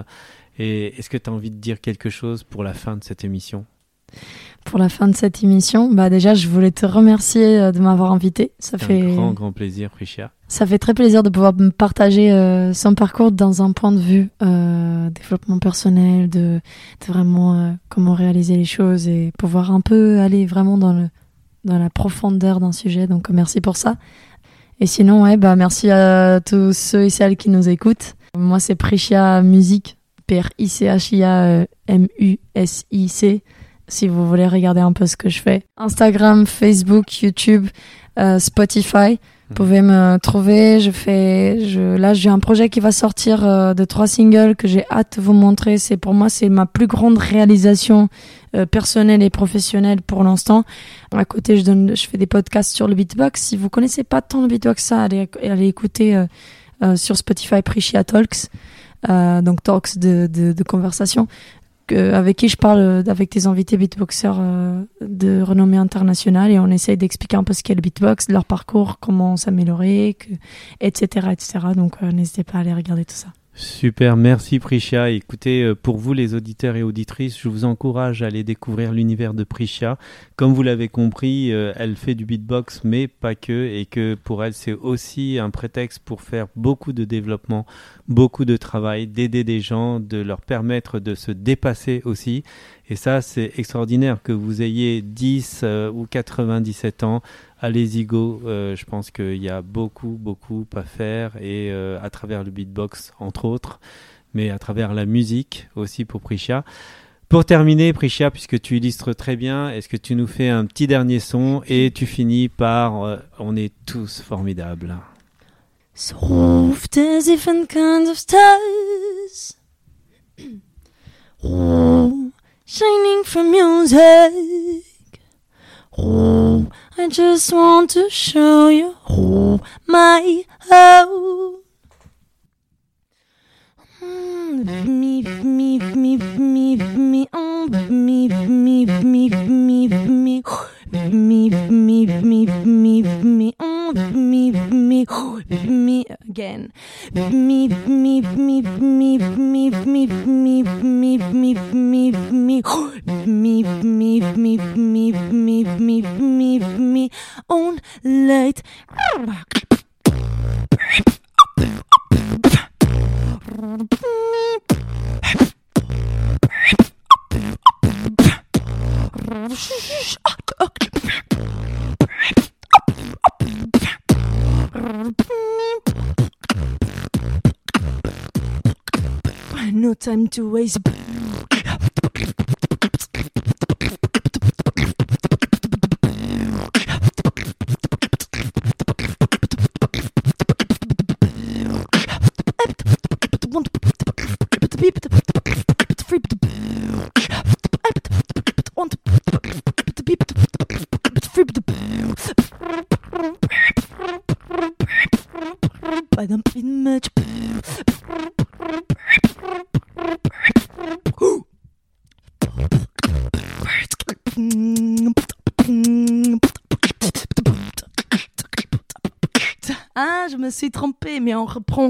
Et est-ce que tu as envie de dire quelque chose pour la fin de cette émission ? Pour la fin de cette émission, bah déjà, je voulais te remercier de m'avoir invité. Ça C'est fait un grand, grand plaisir, Priscia. Ça fait très plaisir de pouvoir me partager euh, son parcours dans un point de vue euh, développement personnel, de, de vraiment euh, comment réaliser les choses et pouvoir un peu aller vraiment dans le dans la profondeur d'un sujet. Donc merci pour ça. Et sinon, ouais, bah merci à tous ceux et celles qui nous écoutent. Moi, c'est Priscia Music, P R I C H I A M U S I C. Si vous voulez regarder un peu ce que je fais. Instagram, Facebook, YouTube, euh, Spotify. Vous pouvez me trouver. Je fais, je, là, j'ai un projet qui va sortir euh, de trois singles que j'ai hâte de vous montrer. C'est pour moi, c'est ma plus grande réalisation euh, personnelle et professionnelle pour l'instant. À côté, je donne, je fais des podcasts sur le beatbox. Si vous connaissez pas tant le beatbox, ça, allez, allez écouter euh, euh, sur Spotify Priscia Talks, euh, donc talks de, de, de conversation. Que, avec qui je parle avec des invités beatboxers euh, de renommée internationale et on essaye d'expliquer un peu ce qu'est le beatbox, leur parcours, comment s'améliorer, que, et cetera, et cetera. Donc euh, n'hésitez pas à aller regarder tout ça. Super, merci Priscia. Écoutez, pour vous les auditeurs et auditrices, je vous encourage à aller découvrir l'univers de Priscia. Comme vous l'avez compris, euh, elle fait du beatbox, mais pas que, et que pour elle, c'est aussi un prétexte pour faire beaucoup de développement, beaucoup de travail, d'aider des gens, de leur permettre de se dépasser aussi. Et ça, c'est extraordinaire que vous ayez dix euh, ou quatre-vingt-dix-sept ans. Allez-y, go. Euh, je pense qu'il y a beaucoup, beaucoup à faire et euh, à travers le beatbox, entre autres, mais à travers la musique aussi pour Priscia. Pour terminer, Priscia, puisque tu illustres très bien, est-ce que tu nous fais un petit dernier son et tu finis par euh, On est tous formidables. Soft as different kinds of stars, oh, shining from music. Oh, I just want to show you oh, my own. Me, me, me, me, me, oh, me, me, me, me, me, me, me, me, me, me, oh, me, me, me, again. Me, me, me, me, me, me, me, me, me, me, me, me, me, me, me, me, me, me, me, on light. No time to waste. I don't feel much. Ah, je me suis trompée, mais on reprend.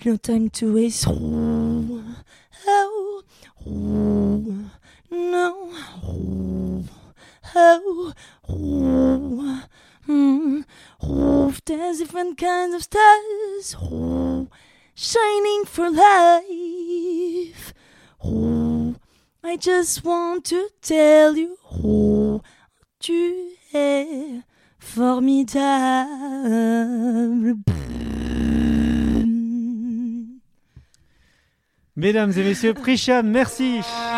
no time to waste. Oh, oh, oh, no. Oh, oh, oh, mm, oh, there's different kinds of stars. Oh, shining for life. Oh, I just want to tell you, oh, tu es formidable. Mesdames et messieurs, Prisha, merci.